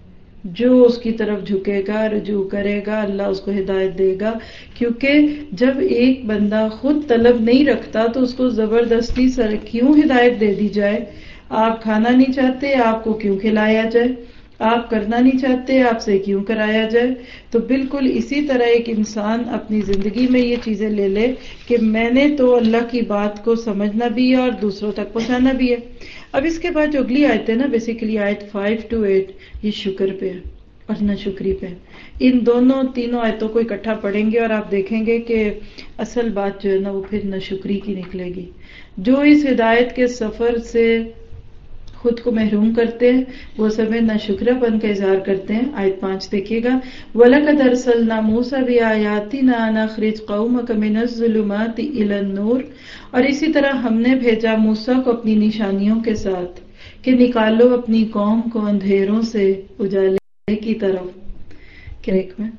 جو اس کی طرف جھکے گا، رجوع کرے گا، اللہ اس کو ہدایت دے گا. کیونکہ جب ایک بندہ خود طلب نہیں رکھتا تو اس کو زبردستی سر کیوں ہدایت دے دی جائے؟ آپ کھانا نہیں چاہتے، آپ کو کیوں کھلایا جائے؟ آپ کرنا نہیں چاہتے، آپ سے کیوں کرایا جائے؟ تو بالکل اسی طرح ایک انسان اپنی زندگی میں یہ چیزیں لے لے کہ میں نے تو اللہ کی بات کو سمجھنا بھی ہے اور دوسروں تک پہنچانا بھی ہے. اب اس کے بعد جو اگلی آیت ہے نا، بیسیکلی آیت فائیو ٹو ایٹ، یہ شکر پہ ہے اور نہ شکری پہ. ان دونوں تینوں آیتوں کو اکٹھا پڑھیں گے اور آپ دیکھیں گے کہ اصل بات جو ہے نا وہ پھر نہ شکری کی نکلے گی. جو اس ہدایت کے سفر سے خود کو محروم کرتے ہیں وہ سب نہ شکرہ پن کا اظہار کرتے ہیں. آیت پانچ دیکھیے گا، وَلَقَدْ أَرْسَلْنَا مُوسَىٰ بِآيَاتِنَا أَنْ أَخْرِجْ قَوْمَكَ مِنَ الظُّلُمَاتِ إِلَى النُّورِ. اور اسی طرح ہم نے بھیجا موسیٰ کو اپنی نشانیوں کے ساتھ کہ نکالو اپنی قوم کو اندھیروں سے اجالے کی طرف. کیا ایک میں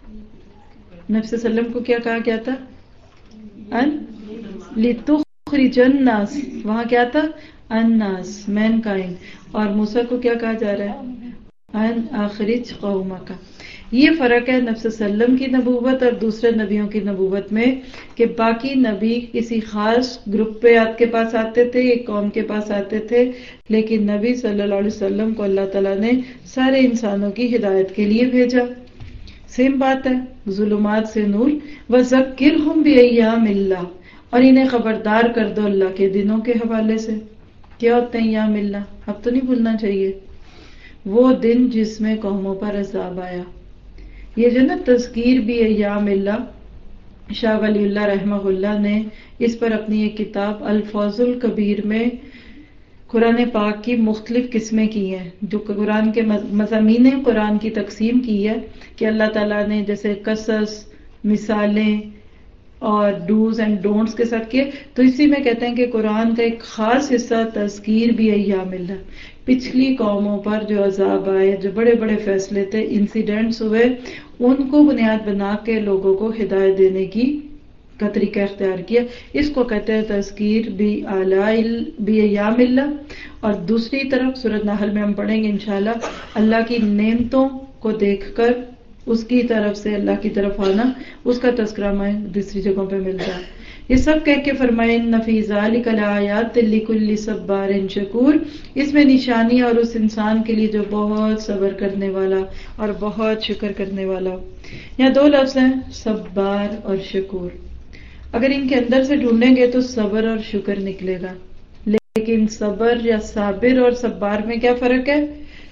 نبی صلی اللہ علیہ وسلم کو کیا کہا گیا تھا؟ ان لِتُخْرِجَ النَّاسِ، وہاں کیا تھا؟ الناس، مین کائنڈ. اور موسیٰ کو کیا کہا جا رہا ہے؟ ان اخرج قومک. یہ فرق ہے نبی صلی اللہ علیہ وسلم کی نبوت اور دوسرے نبیوں کی نبوت میں کہ باقی نبی کسی خاص گروپ پہ آپ کے پاس آتے تھے، ایک قوم کے پاس آتے تھے، لیکن نبی صلی اللہ علیہ وسلم کو اللہ تعالیٰ نے سارے انسانوں کی ہدایت کے لیے بھیجا. سیم بات ہے، ظلمات سے نور. وذکرہم بایام اللہ، اور انہیں خبردار کر دو اللہ کے دنوں کے حوالے سے. کیا ہوتے ہیں ایام اللہ؟ اب تو نہیں بھولنا چاہیے، وہ دن جس میں قوموں پر عذاب آیا. یہ جو نا تذکیر بھی ایام اللہ، شاہ ولی اللہ رحمہ اللہ نے اس پر اپنی ایک کتاب الفاظ الکبیر میں قرآن پاک کی مختلف قسمیں کی ہیں، جو قرآن کے مضامین قرآن کی تقسیم کی ہے کہ اللہ تعالیٰ نے جیسے قصص، مثالیں اور ڈوز اینڈ ڈونٹس کے ساتھ کیے. تو اسی میں کہتے ہیں کہ قرآن کا ایک خاص حصہ تذکیر بھی ایام اللہ، پچھلی قوموں پر جو عذاب آئے، جو بڑے بڑے فیصلے تھے، انسیڈنٹس ہوئے، ان کو بنیاد بنا کے لوگوں کو ہدایت دینے کی کا طریقہ اختیار کیا. اس کو کہتے ہیں تذکیر بھی بھی ایام اللہ. اور دوسری طرف سورۃ نحل میں ہم پڑھیں گے انشاءاللہ، اللہ کی نعمتوں کو دیکھ کر اس کی طرف سے اللہ کی طرف آنا، اس کا تذکرہ میں دوسری جگہوں پہ ملتا ہے. یہ سب کہہ کے فرمائے ان فی ذلک لآیات لکل صبار شکور، اس میں نشانی اور اس انسان کے لیے جو بہت صبر کرنے والا اور بہت شکر کرنے والا. یہاں دو لفظ ہیں، صبار اور شکور. اگر ان کے اندر سے ڈھونڈیں گے تو صبر اور شکر نکلے گا، لیکن صبر یا صابر اور صبار میں کیا فرق ہے؟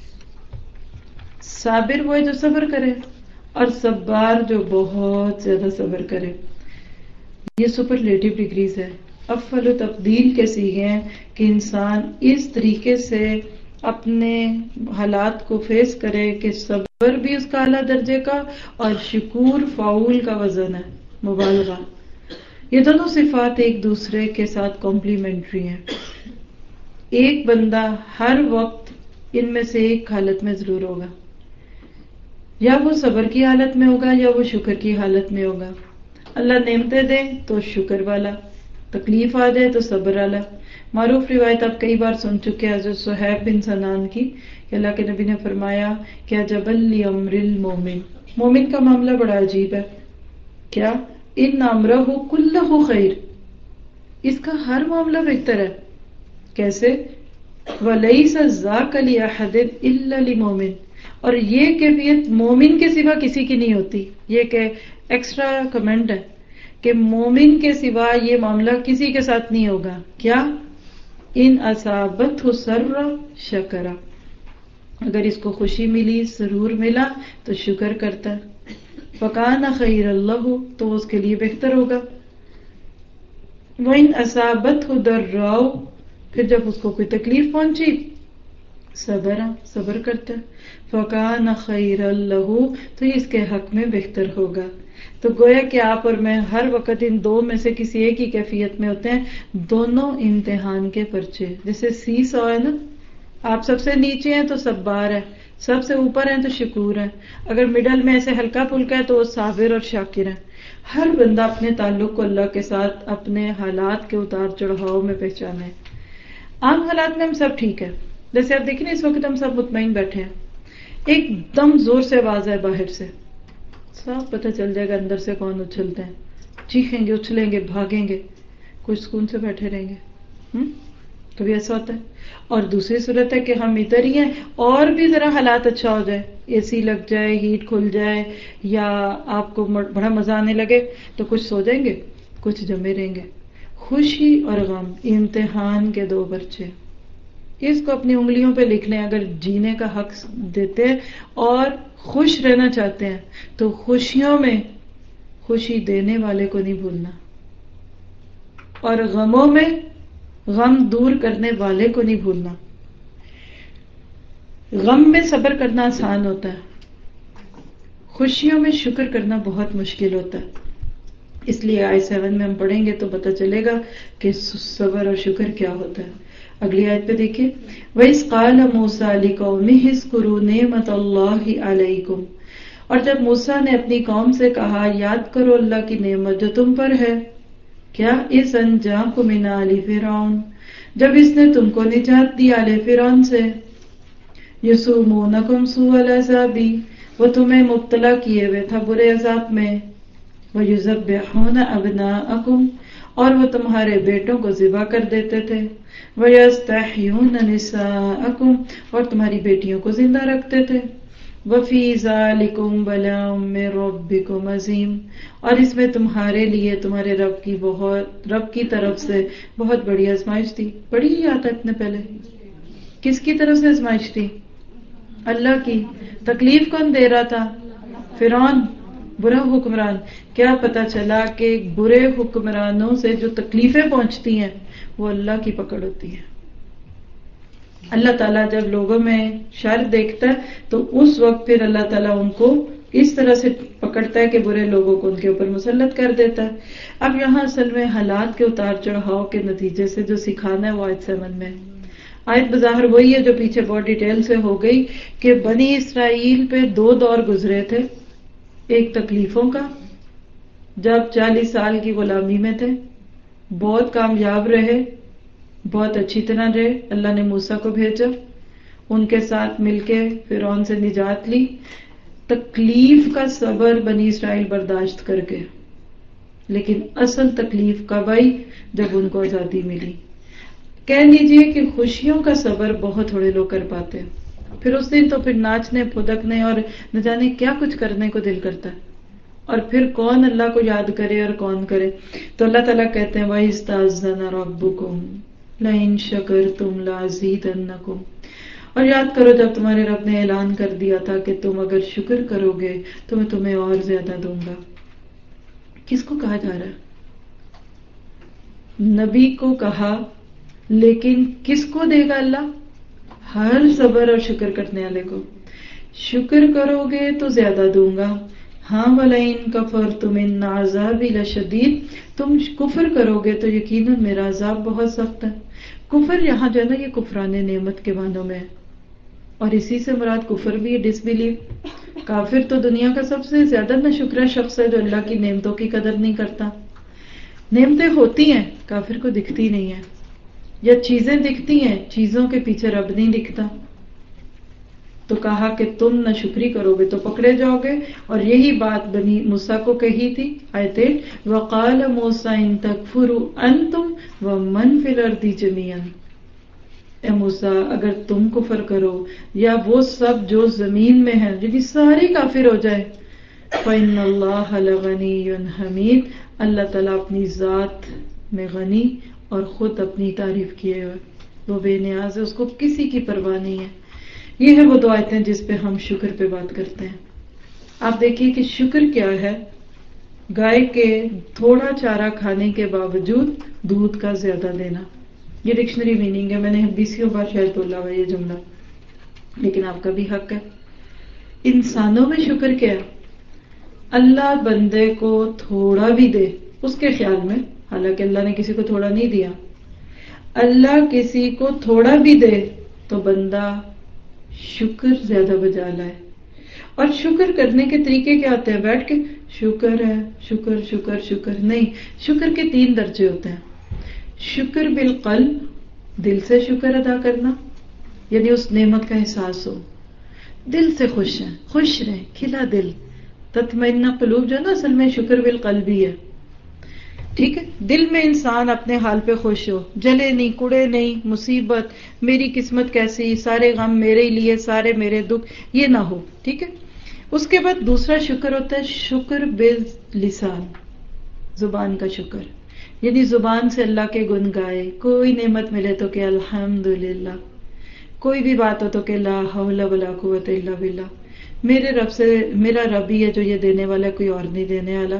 صابر وہ ہے جو صبر کرے اور صبار جو بہت زیادہ صبر کرے. یہ سپرلیٹو ڈگریز ہے، افعل و تفضیل کے صیغے ہیں کہ انسان اس طریقے سے اپنے حالات کو فیس کرے کہ صبر بھی اس کا اعلیٰ درجے کا اور شکور فعول کا وزن ہے، مبالغہ. یہ دونوں صفات ایک دوسرے کے ساتھ کمپلیمنٹری ہیں. ایک بندہ ہر وقت ان میں سے ایک حالت میں ضرور ہوگا، یا وہ صبر کی حالت میں ہوگا یا وہ شکر کی حالت میں ہوگا. اللہ نعمتیں دے تو شکر والا، تکلیف آ جائے تو صبر والا. معروف روایت آپ کئی بار سن چکے ہیں حضرت صہیب بن سنان کی کہ اللہ کے نبی نے فرمایا کیا جبل لامر المومن، مومن کا معاملہ بڑا عجیب ہے. کیا؟ ان امرہ کلہ خیر، اس کا ہر معاملہ بہتر ہے. کیسے؟ ولیس ذاک لأحد الا لمومن، اور یہ کیفیت مومن کے سوا کسی کی نہیں ہوتی. یہ کہ ایکسٹرا کمنٹ ہے کہ مومن کے سوا یہ معاملہ کسی کے ساتھ نہیں ہوگا. کیا؟ ان اصابتہ سرا شکرا، اگر اس کو خوشی ملی، سرور ملا تو شکر کرتا ہے. فکان خیر اللہ، تو اس کے لیے بہتر ہوگا. وَإِنْ أَصَابَتْهُ ضَرَّاءُ، پھر جب اس کو کوئی تکلیف پہنچی، صبر صبر کرتا ہے. فَكَانَ خَيْرًا لَهُ، تو یہ اس کے حق میں بہتر ہوگا. تو گویا کہ آپ اور میں ہر وقت ان دو میں سے کسی ایک ہی کیفیت میں ہوتے ہیں. دونوں امتحان کے پرچے، جیسے سی سو ہے نا، آپ سب سے نیچے ہیں تو صبار ہے، سب سے اوپر ہیں تو شکور ہے، اگر مڈل میں ایسے ہلکا پھلکا ہے تو وہ صابر اور شاکر ہے. ہر بندہ اپنے تعلق کو اللہ کے ساتھ اپنے حالات کے اتار چڑھاؤ میں پہچانے. عام حالات میں ہم سب ٹھیک ہے، جیسے آپ دیکھیں نا اس وقت ہم سب مطمئن بیٹھے ہیں، ایک دم زور سے آواز ہے باہر سے، صاف پتہ چل جائے گا اندر سے کون اچھلتے ہیں، چیخیں گے، اچھلیں گے، بھاگیں گے، کچھ سکون سے بیٹھے رہیں گے. ہم کبھی ایسا ہوتا ہے. اور دوسری صورت ہے کہ ہم ادھر ہی ہیں اور بھی ذرا حالات اچھا ہو جائے، اے سی لگ جائے، ہیٹ کھل جائے، یا آپ کو بڑا مزہ آنے لگے تو کچھ سو جائیں گے، کچھ جمے رہیں گے. خوشی اور غم امتحان کے دو بچے، اس کو اپنی انگلیوں پہ لکھ لیں. اگر جینے کا حق دیتے ہیں اور خوش رہنا چاہتے ہیں تو خوشیوں میں خوشی دینے والے کو نہیں بھولنا، اور غموں میں غم دور کرنے والے کو نہیں بھولنا. غم میں صبر کرنا آسان ہوتا ہے، خوشیوں میں شکر کرنا بہت مشکل ہوتا ہے. اس لیے آئے سیون میں ہم پڑھیں گے تو پتہ چلے گا کہ صبر اور شکر کیا ہوتا ہے. اگلی آیت پہ دیکھیے، وَإِذْ قَالَ مُوسَىٰ لِقَوْمِهِ اذْكُرُوا نِعْمَتَ اللَّهِ عَلَيْكُمْ، اور جب موسیٰ نے اپنی قوم سے کہا یاد کرو اللہ کی نعمت جو تم پر ہے. کیا؟ اِذْ أَنْجَاكُم مِّنْ آلِ فِرْعَوْنَ، جب اس نے تم کو نجات دی آل فرعون سے. يَسُومُونَكُمْ سُوءَ الْعَذَابِ، وہ تمہیں مبتلا کیے ہوئے تھا برے عذاب میں. وَيُذَبِّحُونَ أَبْنَاءَكُمْ، اور وہ تمہارے بیٹوں کو ذبح کر دیتے تھے. وَيَسْتَحْيُونَ نِسَاءَكُمْ، اور تمہاری بیٹیوں کو زندہ رکھتے تھے. وَفِي ذَلِكُمْ بَلَاءٌ مِّن رَبِّكُمْ عَظِيمٌ، اور اس میں تمہارے لیے تمہارے رب کی بہت رب کی طرف سے بہت بڑی آزمائش تھی. پڑھی ہی آتا اتنے پہلے، کس کی طرف سے آزمائش تھی؟ اللہ کی. تکلیف کون دے رہا تھا؟ فرعون، برا حکمران. کیا پتا چلا کہ برے حکمرانوں سے جو تکلیفیں پہنچتی ہیں وہ اللہ کی پکڑ ہوتی ہے. اللہ تعالیٰ جب لوگوں میں شر دیکھتا ہے تو اس وقت پھر اللہ تعالیٰ ان کو اس طرح سے پکڑتا ہے کہ برے لوگوں کو ان کے اوپر مسلط کر دیتا ہے. اب یہاں اصل میں حالات کے اتار چڑھاؤ کے نتیجے سے جو سکھانا ہے وہ آیت سیون میں. آیت بظاہر وہی ہے جو پیچھے بہت ڈیٹیل سے ہو گئی کہ بنی اسرائیل پہ دو دور گزرے تھے. ایک تکلیفوں کا، جب چالیس سال کی غلامی میں تھے، بہت کامیاب رہے، بہت اچھی طرح رہے. اللہ نے موسیٰ کو بھیجا، ان کے ساتھ مل کے فرعون سے نجات لی. تکلیف کا صبر بنی اسرائیل برداشت کر کے، لیکن اصل تکلیف کب آئی؟ جب ان کو آزادی ملی. کہہ لیجئے کہ خوشیوں کا صبر بہت تھوڑے لوگ کر پاتے ہیں. پھر اس دن تو پھر ناچنے پھدکنے اور نہ جانے کیا کچھ کرنے کو دل کرتا ہے، اور پھر کون اللہ کو یاد کرے اور کون کرے. تو اللہ تعالیٰ کہتے ہیں وَإِذْ رَبُّكُمْ لَئِن شَكَرْتُمْ لَأَزِيدَنَّكُمْ، اور یاد کرو جب تمہارے رب نے اعلان کر دیا تھا کہ تم اگر شکر کرو گے تو میں تمہیں اور زیادہ دوں گا. کس کو کہا جا رہا ہے؟ نبی کو کہا، لیکن کس کو دے گا اللہ؟ ہر صبر اور شکر کرنے والے کو. شکر کرو گے تو زیادہ دوں گا. ہاں وَلَئِن كَفَرْتُمْ إِنَّ عَذَابِي لَشَدِيدٌ، تم کفر کرو گے تو یقیناً میرا عذاب بہت سخت ہے. کفر یہاں جو ہے نا یہ کفران نعمت کے معنوں میں ہے، اور اسی سے مراد کفر بھی ہے، ڈس بلیو. کافر تو دنیا کا سب سے زیادہ نہ شکرہ شخص ہے جو اللہ کی نعمتوں کی قدر نہیں کرتا. نعمتیں ہوتی ہیں، کافر کو دکھتی نہیں ہیں، یا چیزیں دکھتی ہیں، چیزوں کے پیچھے رب نہیں دکھتا. تو کہا کہ تم نہ شکری کرو گے تو پکڑے جاؤ گے. اور یہی بات بنی موسیٰ کو کہی تھی. آیت وَقَالَ مُوسَىٰ إِن تَكْفُرُوا أَنْتُمْ وَمَنْ فِي الْأَرْضِ جَمِيعًا، اے موسیٰ اگر تم کفر کرو یا وہ سب جو زمین میں ہیں یعنی ساری کافر ہو جائے، فَإِنَّ اللَّهَ لَغَنِيٌّ حَمِيدٌ، اللہ تعالیٰ اپنی ذات میں غنی اور خود اپنی تعریف کیے ہوئے وہ بے نیاز ہے، اس کو کسی کی پرواہ نہیں ہے. یہ ہے وہ دو آیتیں جس پہ ہم شکر پہ بات کرتے ہیں. آپ دیکھیے کہ شکر کیا ہے؟ گائے کے تھوڑا چارہ کھانے کے باوجود دودھ کا زیادہ دینا. یہ ڈکشنری میننگ ہے، میں نے بیسیوں بار شاید بولا ہوا یہ جملہ، لیکن آپ کا بھی حق ہے. انسانوں میں شکر کیا ہے؟ اللہ بندے کو تھوڑا بھی دے اس کے خیال میں، حالانکہ اللہ نے کسی کو تھوڑا نہیں دیا. اللہ کسی کو تھوڑا بھی دے تو بندہ شکر زیادہ بجا لائے. اور شکر کرنے کے طریقے کیا ہوتے ہیں؟ بیٹھ کے شکر ہے، شکر شکر شکر نہیں. شکر کے تین درجے ہوتے ہیں. شکر بالقلب، دل سے شکر ادا کرنا، یعنی اس نعمت کا احساس ہو. دل سے خوش ہیں، خوش رہیں، کھلا دل. تطمئن قلوب جو ہے نا اصل میں شکر بالقلب ہی ہے. ٹھیک ہے، دل میں انسان اپنے حال پہ خوش ہو، جلے نہیں، کڑے نہیں، مصیبت میری قسمت کیسی، سارے غم میرے لیے، سارے میرے دکھ، یہ نہ ہو. ٹھیک ہے. اس کے بعد دوسرا شکر ہوتا ہے شکر باللسان، زبان کا شکر، یعنی زبان سے اللہ کے گن گائے. کوئی نعمت ملے تو کہ الحمدللہ، کوئی بھی بات ہو تو کہ لا حول ولا قوت الا باللہ، میرے رب سے، میرا رب ہی ہے جو یہ دینے والا، کوئی اور نہیں دینے والا.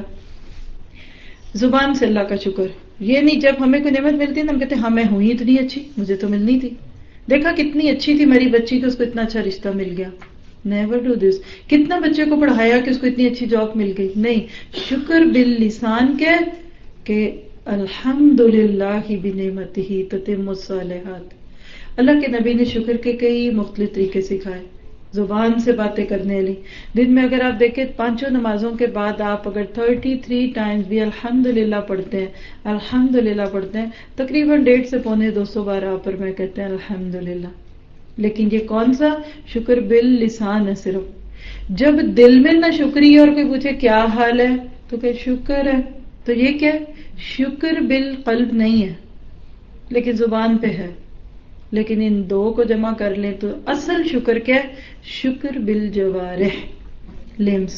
زبان سے اللہ کا شکر. یہ نہیں جب ہمیں کوئی نعمت ملتی ہے نا ہم کہتے ہیں ہاں میں ہوں ہی اتنی اچھی، مجھے تو ملنی تھی، دیکھا کتنی اچھی تھی میری بچی کہ اس کو اتنا اچھا رشتہ مل گیا. Never do this. کتنا بچے کو پڑھایا کہ اس کو اتنی اچھی جاب مل گئی. نہیں، شکر باللسان کے کہ الحمدللہ بنعمتہ تتم الصالحات. اللہ کے نبی نے شکر کے کئی مختلف طریقے سکھائے. زبان سے باتیں کرنے لی. دن میں اگر آپ دیکھیں پانچوں نمازوں کے بعد آپ اگر تھرٹی تھری ٹائمز بھی الحمدللہ پڑھتے ہیں، الحمدللہ پڑھتے ہیں، تقریباً ڈیڑھ سے پونے دو سو بار آپ پر میں کہتے ہیں الحمدللہ. لیکن یہ کون سا شکر باللسان ہے صرف. جب دل میں نہ شکریہ اور کوئی پوچھے کیا حال ہے تو کہ شکر ہے، تو یہ کیا ہے؟ شکر بالقلب نہیں ہے لیکن زبان پہ ہے. لیکن ان دو کو جمع کر لیں تو اصل شکر کیا ہے؟ شکر بالجوارح، لمس،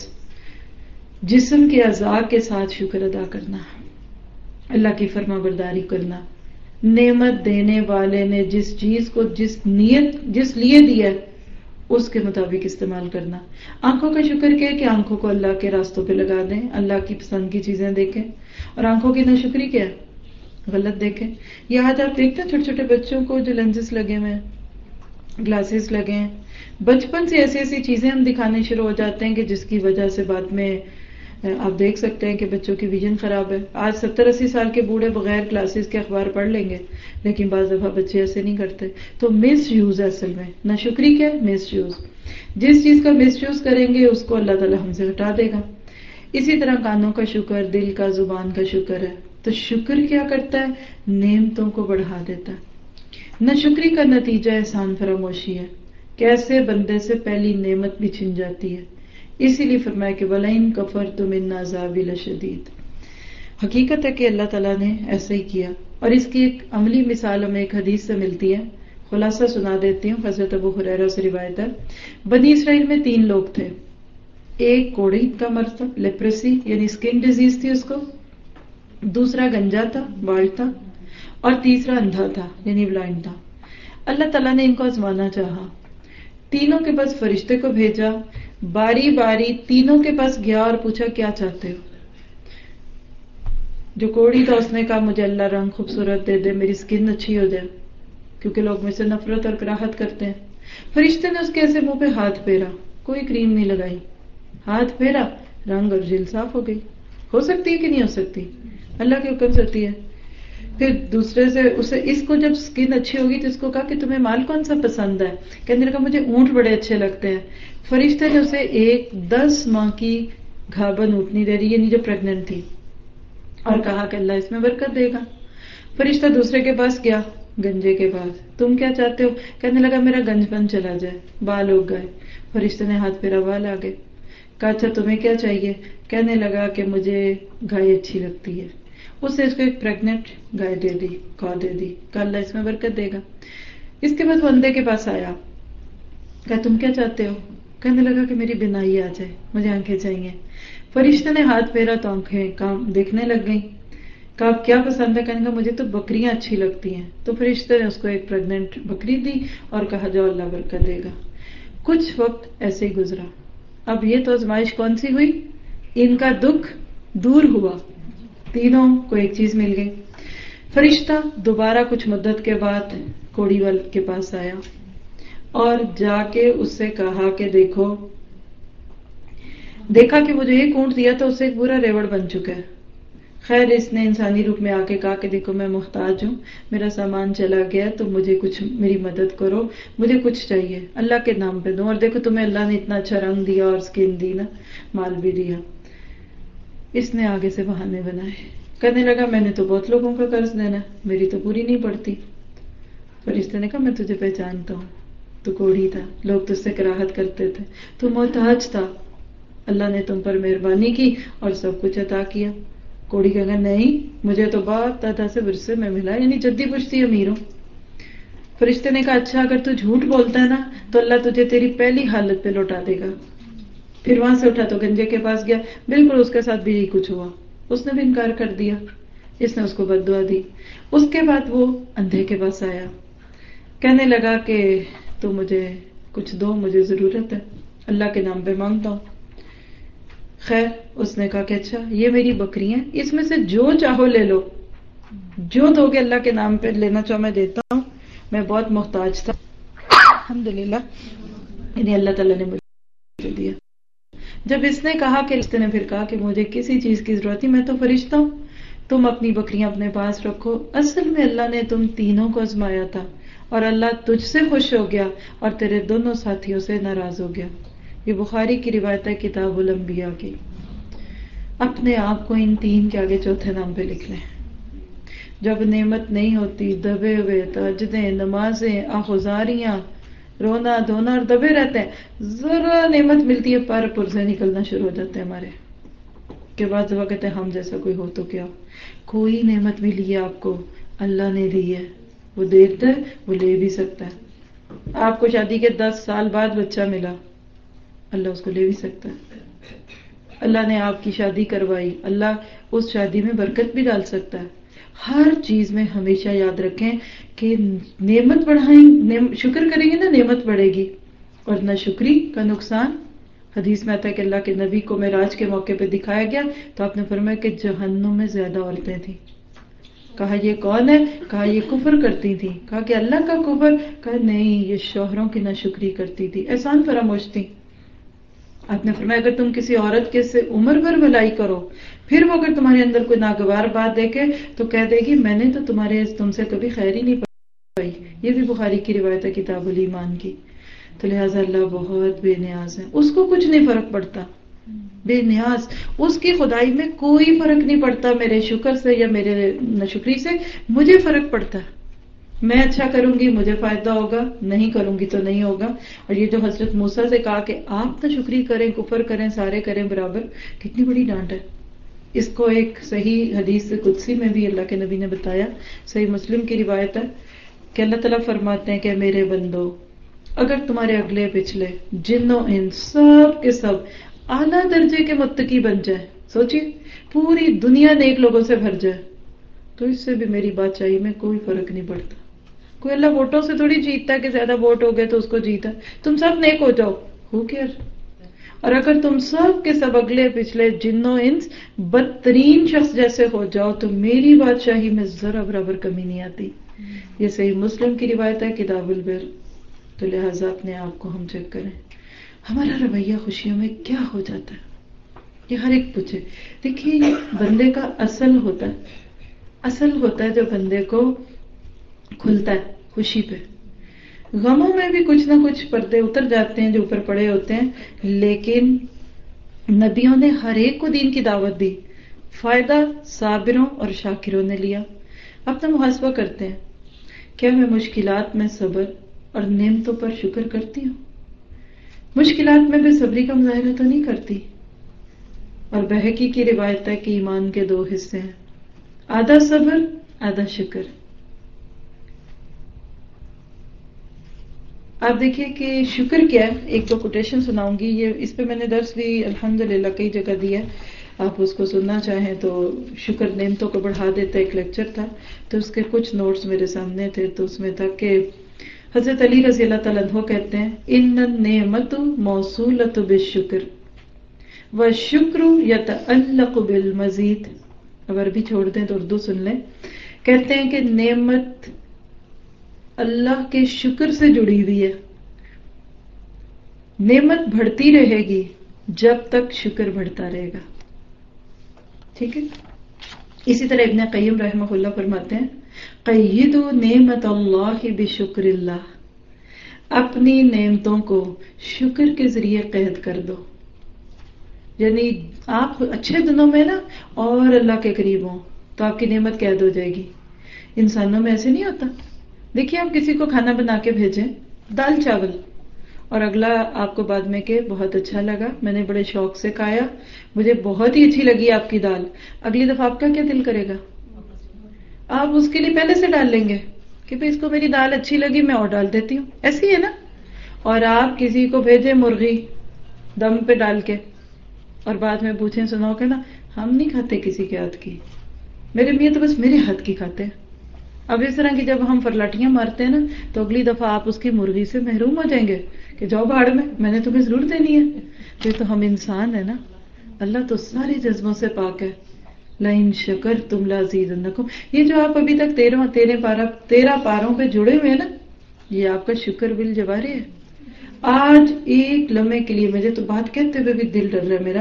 جسم کے اعضاء کے ساتھ شکر ادا کرنا، اللہ کی فرما برداری کرنا. نعمت دینے والے نے جس چیز کو جس نیت جس لیے دیا ہے اس کے مطابق استعمال کرنا. آنکھوں کا شکر کیا ہے کہ آنکھوں کو اللہ کے راستوں پہ لگا دیں، اللہ کی پسند کی چیزیں دیکھیں. اور آنکھوں کی ناشکری کیا ہے؟ غلط دیکھیں. یہ آج آپ دیکھتے ہیں چھوٹے چھوٹے بچوں کو جو لینزز لگے ہوئے ہیں، گلاسز لگے ہیں، بچپن سے ایسی ایسی چیزیں ہم دکھانے شروع ہو جاتے ہیں کہ جس کی وجہ سے بعد میں آپ دیکھ سکتے ہیں کہ بچوں کی ویژن خراب ہے. آج ستر اسی سال کے بوڑھے بغیر گلاسز کے اخبار پڑھ لیں گے، لیکن بعض دفعہ بچے ایسے نہیں کرتے. تو مس یوز ہے اصل میں. نہ شکری کیا ہے؟ Misuse. جس چیز کا مس یوز کریں گے اس کو اللہ تعالیٰ ہم سے ہٹا دے گا. اسی طرح کانوں کا شکر، دل کا، زبان کا شکر ہے. تو شکر کیا کرتا ہے؟ نعمتوں کو بڑھا دیتا ہے. ناشکری کا نتیجہ احسان فراموشی ہے. کیسے بندے سے پہلی نعمت بھی چھن جاتی ہے. اسی لیے فرمایا کہ وَلَئِن كَفَرْتُمْ إِنَّ عَذَابِي لَشَدِيدٌ. حقیقت ہے کہ اللہ تعالیٰ نے ایسا ہی کیا. اور اس کی ایک عملی مثال ہمیں ایک حدیث سے ملتی ہے. خلاصہ سنا دیتی ہوں. حضرت ابو ہریرہ سے روایت ہے، بنی اسرائیل میں تین لوگ تھے. ایک کوڑی کا مرض تھا، لیپریسی یعنی اسکن ڈیزیز تھی اس کو، دوسرا گنجا تھا، بال تھا، اور تیسرا اندھا تھا یعنی بلائنڈ تھا. اللہ تعالیٰ نے ان کو آزمانا چاہا. تینوں کے پاس فرشتے کو بھیجا، باری باری تینوں کے پاس گیا اور پوچھا کیا چاہتے ہو. جو کوڑی تھا اس نے کہا مجھے اللہ رنگ خوبصورت دے دے، میری اسکن اچھی ہو جائے، کیونکہ لوگ مجھ سے نفرت اور کراہت کرتے ہیں. فرشتے نے اس کے ایسے منہ پہ ہاتھ پھیرا، کوئی کریم نہیں لگائی، ہاتھ پھیرا، رنگ اور جلد صاف ہو گئی. ہو سکتی ہے کہ نہیں ہو سکتی؟ اللہ کے حکم سے ہوتی ہے. پھر دوسرے سے اسے اس کو جب سکن اچھی ہوگی تو اس کو کہا کہ تمہیں مال کون سا پسند ہے؟ کہنے لگا مجھے اونٹ بڑے اچھے لگتے ہیں. فرشتے نے اسے ایک دس ماہ کی گھابن اونٹنی دے دی یعنی جو پریگننٹ تھی، اور کہا کہ اللہ اس میں برکت دے گا. فرشتہ دوسرے کے پاس گیا، گنجے کے پاس، تم کیا چاہتے ہو؟ کہنے لگا میرا گنج پن چلا جائے، بال اگ گئے. فرشتے نے ہاتھ پھیرا، بال آ گئے. کہا اچھا تمہیں کیا چاہیے؟ کہنے لگا کہ مجھے گائے اچھی لگتی ہے. اس نے اس کو ایک پریگننٹ گائے دے دی، گاؤ دے دی. کہا اللہ اس میں برکت دے گا. اس کے بعد وہ اندھے کے پاس آیا، کہا تم کیا چاہتے ہو؟ کہنے لگا کہ میری بینائی آ جائے، مجھے آنکھیں چاہیے. فرشتے نے ہاتھ پھیرا تو آنکھیں کام دیکھنے لگ گئیں. کہا آپ کیا پسند ہے؟ کہنے لگا مجھے تو بکریاں اچھی لگتی ہیں. تو فرشتے نے اس کو ایک پریگننٹ بکری دی اور کہا جاؤ اللہ برکت دے گا. کچھ وقت ایسے ہی گزرا. اب یہ تو آزمائش کون سی ہوئی؟ ان کا دکھ دور ہوا، تینوں کو ایک چیز مل گئی. فرشتہ دوبارہ کچھ مدت کے بعد کوڑی وال کے پاس آیا اور جا کے اس سے کہا کہ دیکھو، دیکھا کہ مجھے ایک اونٹ دیا تو اس سے ایک برا ریوڑ بن چکا ہے. خیر اس نے انسانی روپ میں آ کے کہا کہ دیکھو میں محتاج ہوں، میرا سامان چلا گیا تو مجھے کچھ میری مدد کرو، مجھے کچھ چاہیے، اللہ کے نام پہ دوں. اور دیکھو تمہیں اللہ نے اتنا اچھا رنگ دیا اور اسکن دی نا، مال بھی دیا. اس نے آگے سے بہانے بنائے. کہنے لگا میں نے تو بہت لوگوں کا قرض دینا، میری تو پوری نہیں پڑتی. فرشتے نے کہا میں تجھے پہچانتا ہوں، تو کوڑی تھا، لوگ تجھ سے کراہت کرتے تھے، تو محتاج تھا، اللہ نے تم پر مہربانی کی اور سب کچھ عطا کیا. کوڑی کہا نہیں، مجھے تو باپ دادا سے ورثے میں ملا، یعنی جدی پشتی امیر ہوں. فرشتے نے کہا اچھا اگر تو جھوٹ بولتا ہے نا تو اللہ تجھے تیری پہلی حالت پہ لوٹا دے گا. پھر وہاں سے اٹھا تو گنجے کے پاس گیا، بالکل اس کے ساتھ بھی یہی کچھ ہوا، اس نے بھی انکار کر دیا، اس نے اس کو بد دعا دی. اس کے بعد وہ اندھے کے پاس آیا، کہنے لگا کہ تو مجھے کچھ دو، مجھے ضرورت ہے، اللہ کے نام پہ مانگتا ہوں. خیر اس نے کہا کہ اچھا یہ میری بکریاں، اس میں سے جو چاہو لے لو، جو دو گے اللہ کے نام پہ لینا چاہو میں دیتا ہوں، میں بہت محتاج تھا، الحمدللہ یعنی اللہ تعالیٰ نے مجھے دیا. جب اس نے کہا کہ اس نے پھر کہا کہ مجھے کسی چیز کی ضرورت نہیں، میں تو فرشتہ ہوں، تم اپنی بکریاں اپنے پاس رکھو. اصل میں اللہ نے تم تینوں کو آزمایا تھا اور اللہ تجھ سے خوش ہو گیا اور تیرے دونوں ساتھیوں سے ناراض ہو گیا. یہ بخاری کی روایت ہے کتاب الانبیاء کی. اپنے آپ کو ان تین کے آگے چوتھے نام پہ لکھ لیں. جب نعمت نہیں ہوتی، دبے ہوئے تہجدیں، نمازیں، آہوزاریاں، رونا دھونا اور دبے رہتے ہیں. ذرا نعمت ملتی ہے پر پرزے نکلنا شروع ہو جاتے ہیں ہمارے کے بعد وقت ہے ہم جیسا کوئی ہو تو کیا. کوئی نعمت ملی ہے آپ کو، اللہ نے دی ہے، وہ دیتا ہے، وہ لے بھی سکتا ہے. آپ کو شادی کے دس سال بعد بچہ ملا، اللہ اس کو لے بھی سکتا ہے. اللہ نے آپ کی شادی کروائی، اللہ اس شادی میں برکت بھی ڈال سکتا ہے. ہر چیز میں ہمیشہ یاد رکھیں کہ نعمت بڑھائیں، شکر کریں گے نا نعمت بڑھے گی، اور نہ شکری کا نقصان. حدیث میں آتا ہے کہ اللہ کے نبی کو معراج کے موقع پہ دکھایا گیا تو آپ نے فرمایا کہ جہنم میں زیادہ عورتیں تھیں. کہا یہ کون ہے؟ کہا یہ کفر کرتی تھی. کہا کہ اللہ کا کفر؟ کہا نہیں، یہ شوہروں کی ناشکری کرتی تھی، احسان فراموش تھی. آپ نے فرمایا اگر تم کسی عورت کے سے عمر بھر بھلائی کرو، پھر وہ اگر تمہارے اندر کوئی ناگوار بات دیکھے تو کہہ دے گی میں نے تو تمہارے تم سے کبھی خیر ہی نہیں پائی. یہ بھی بخاری کی روایت ہے کتاب الایمان کی. تو لہٰذا اللہ بہت بے نیاز ہے، اس کو کچھ نہیں فرق پڑتا، بے نیاز، اس کی خدائی میں کوئی فرق نہیں پڑتا میرے شکر سے یا میرے ناشکری سے. مجھے فرق پڑتا ہے، میں اچھا کروں گی مجھے فائدہ ہوگا، نہیں کروں گی تو نہیں ہوگا. اور یہ جو حضرت موسیٰ سے کہا کہ آپ ناشکری کریں، کفر کریں، سارے کریں برابر، کتنی بڑی ڈانٹ ہے. اس کو ایک صحیح حدیث قدسی میں بھی اللہ کے نبی نے بتایا، صحیح مسلم کی روایت ہے کہ اللہ تعالیٰ فرماتے ہیں کہ میرے بندو اگر تمہارے اگلے پچھلے جنوں ان سب کے سب اعلیٰ درجے کے متقی بن جائے، سوچئے پوری دنیا نیک لوگوں سے بھر جائے، تو اس سے بھی میری بادشاہی میں کوئی فرق نہیں پڑتا. کوئی اللہ ووٹوں سے تھوڑی جیتتا ہے کہ زیادہ ووٹ ہو گئے تو اس کو جیتا. تم سب نیک ہو جاؤ، ہو کیئر. اور اگر تم سب کے سب اگلے پچھلے جنوں انس بدترین شخص جیسے ہو جاؤ تو میری بادشاہی میں ذرا برابر کمی نہیں آتی. یہ صحیح مسلم کی روایت ہے کتاب البر. تو لہٰذا اپنے آپ کو ہم چیک کریں، ہمارا رویہ خوشیوں میں کیا ہو جاتا ہے. یہ ہر ایک پوچھے. دیکھیے یہ بندے کا اصل ہوتا ہے، اصل ہوتا ہے جو بندے کو کھلتا ہے خوشی پہ. غموں میں بھی کچھ نہ کچھ پردے اتر جاتے ہیں جو اوپر پڑے ہوتے ہیں، لیکن نبیوں نے ہر ایک کو دین کی دعوت دی. فائدہ صابروں اور شاکروں نے لیا. اپنا محاسبہ کرتے ہیں، کیا میں مشکلات میں صبر اور نعمتوں پر شکر کرتی ہوں؟ مشکلات میں بے صبری کا مظاہرہ تو نہیں کرتی. اور بہقی کی روایت ہے کہ ایمان کے دو حصے ہیں، آدھا صبر آدھا شکر. آپ دیکھیے کہ شکر کیا ہے. ایک دو کوٹیشن سناؤں گی، یہ اس پہ میں نے درس بھی الحمدللہ کئی جگہ دیا ہے، آپ اس کو سننا چاہیں تو. شکر نعمتوں کو بڑھا دیتا ایک لیکچر تھا، تو اس کے کچھ نوٹس میرے سامنے تھے. تو اس میں تھا کہ حضرت علی رضی اللہ تعالیٰ عنہ کہتے ہیں ان النعمت موصولۃ بالشکر والشکر یتعلق بالمزید. اب عربی چھوڑ دیں تو اردو سن لیں. کہتے ہیں کہ نعمت اللہ کے شکر سے جڑی ہوئی ہے، نعمت بڑھتی رہے گی جب تک شکر بڑھتا رہے گا. ٹھیک ہے. اسی طرح ابن قیم رحمہ اللہ فرماتے ہیں قیدوا نعمت اللہ بشکر اللہ، اپنی نعمتوں کو شکر کے ذریعے قید کر دو. یعنی آپ اچھے دنوں میں نا اور اللہ کے قریب ہوں تو آپ کی نعمت قید ہو جائے گی. انسانوں میں ایسے نہیں ہوتا. دیکھیے آپ کسی کو کھانا بنا کے بھیجیں دال چاول. اور اگلا آپ کو بعد میں کہ بہت اچھا لگا, میں نے بڑے شوق سے کھایا, مجھے بہت ہی اچھی لگی آپ کی دال. اگلی دفعہ آپ کا کیا دل کرے گا؟ آپ اس کے لیے پہلے سے ڈال لیں گے کہ بھئی اس کو میری دال اچھی لگی, میں اور ڈال دیتی ہوں. ایسی ہے نا. اور آپ کسی کو بھیجیں مرغی دم پہ ڈال کے, اور بعد میں پوچھیں سنو کہ نا ہم نہیں کھاتے کسی کے ہاتھ کی, میرے میاں تو بس میرے ہاتھ کی کھاتے ہیں. اب اس طرح کی جب ہم فرلاٹیاں مارتے ہیں نا تو اگلی دفعہ آپ اس کی مرغی سے محروم ہو جائیں گے کہ جاؤ بھاڑ میں, میں نے تمہیں ضرور دینی ہے. یہ تو ہم انسان ہیں نا, اللہ تو سارے جذبوں سے پاک ہے. لئن شکرتم لازیدنکم, یہ جو آپ ابھی تک تیرہ تیرہ پارہ تیرہ پاروں پہ جڑے ہوئے ہیں نا, یہ آپ کا شکر بالجوارح ہے. آج ایک لمحے کے لیے, مجھے تو بات کہتے ہوئے بھی دل ڈر رہا ہے میرا,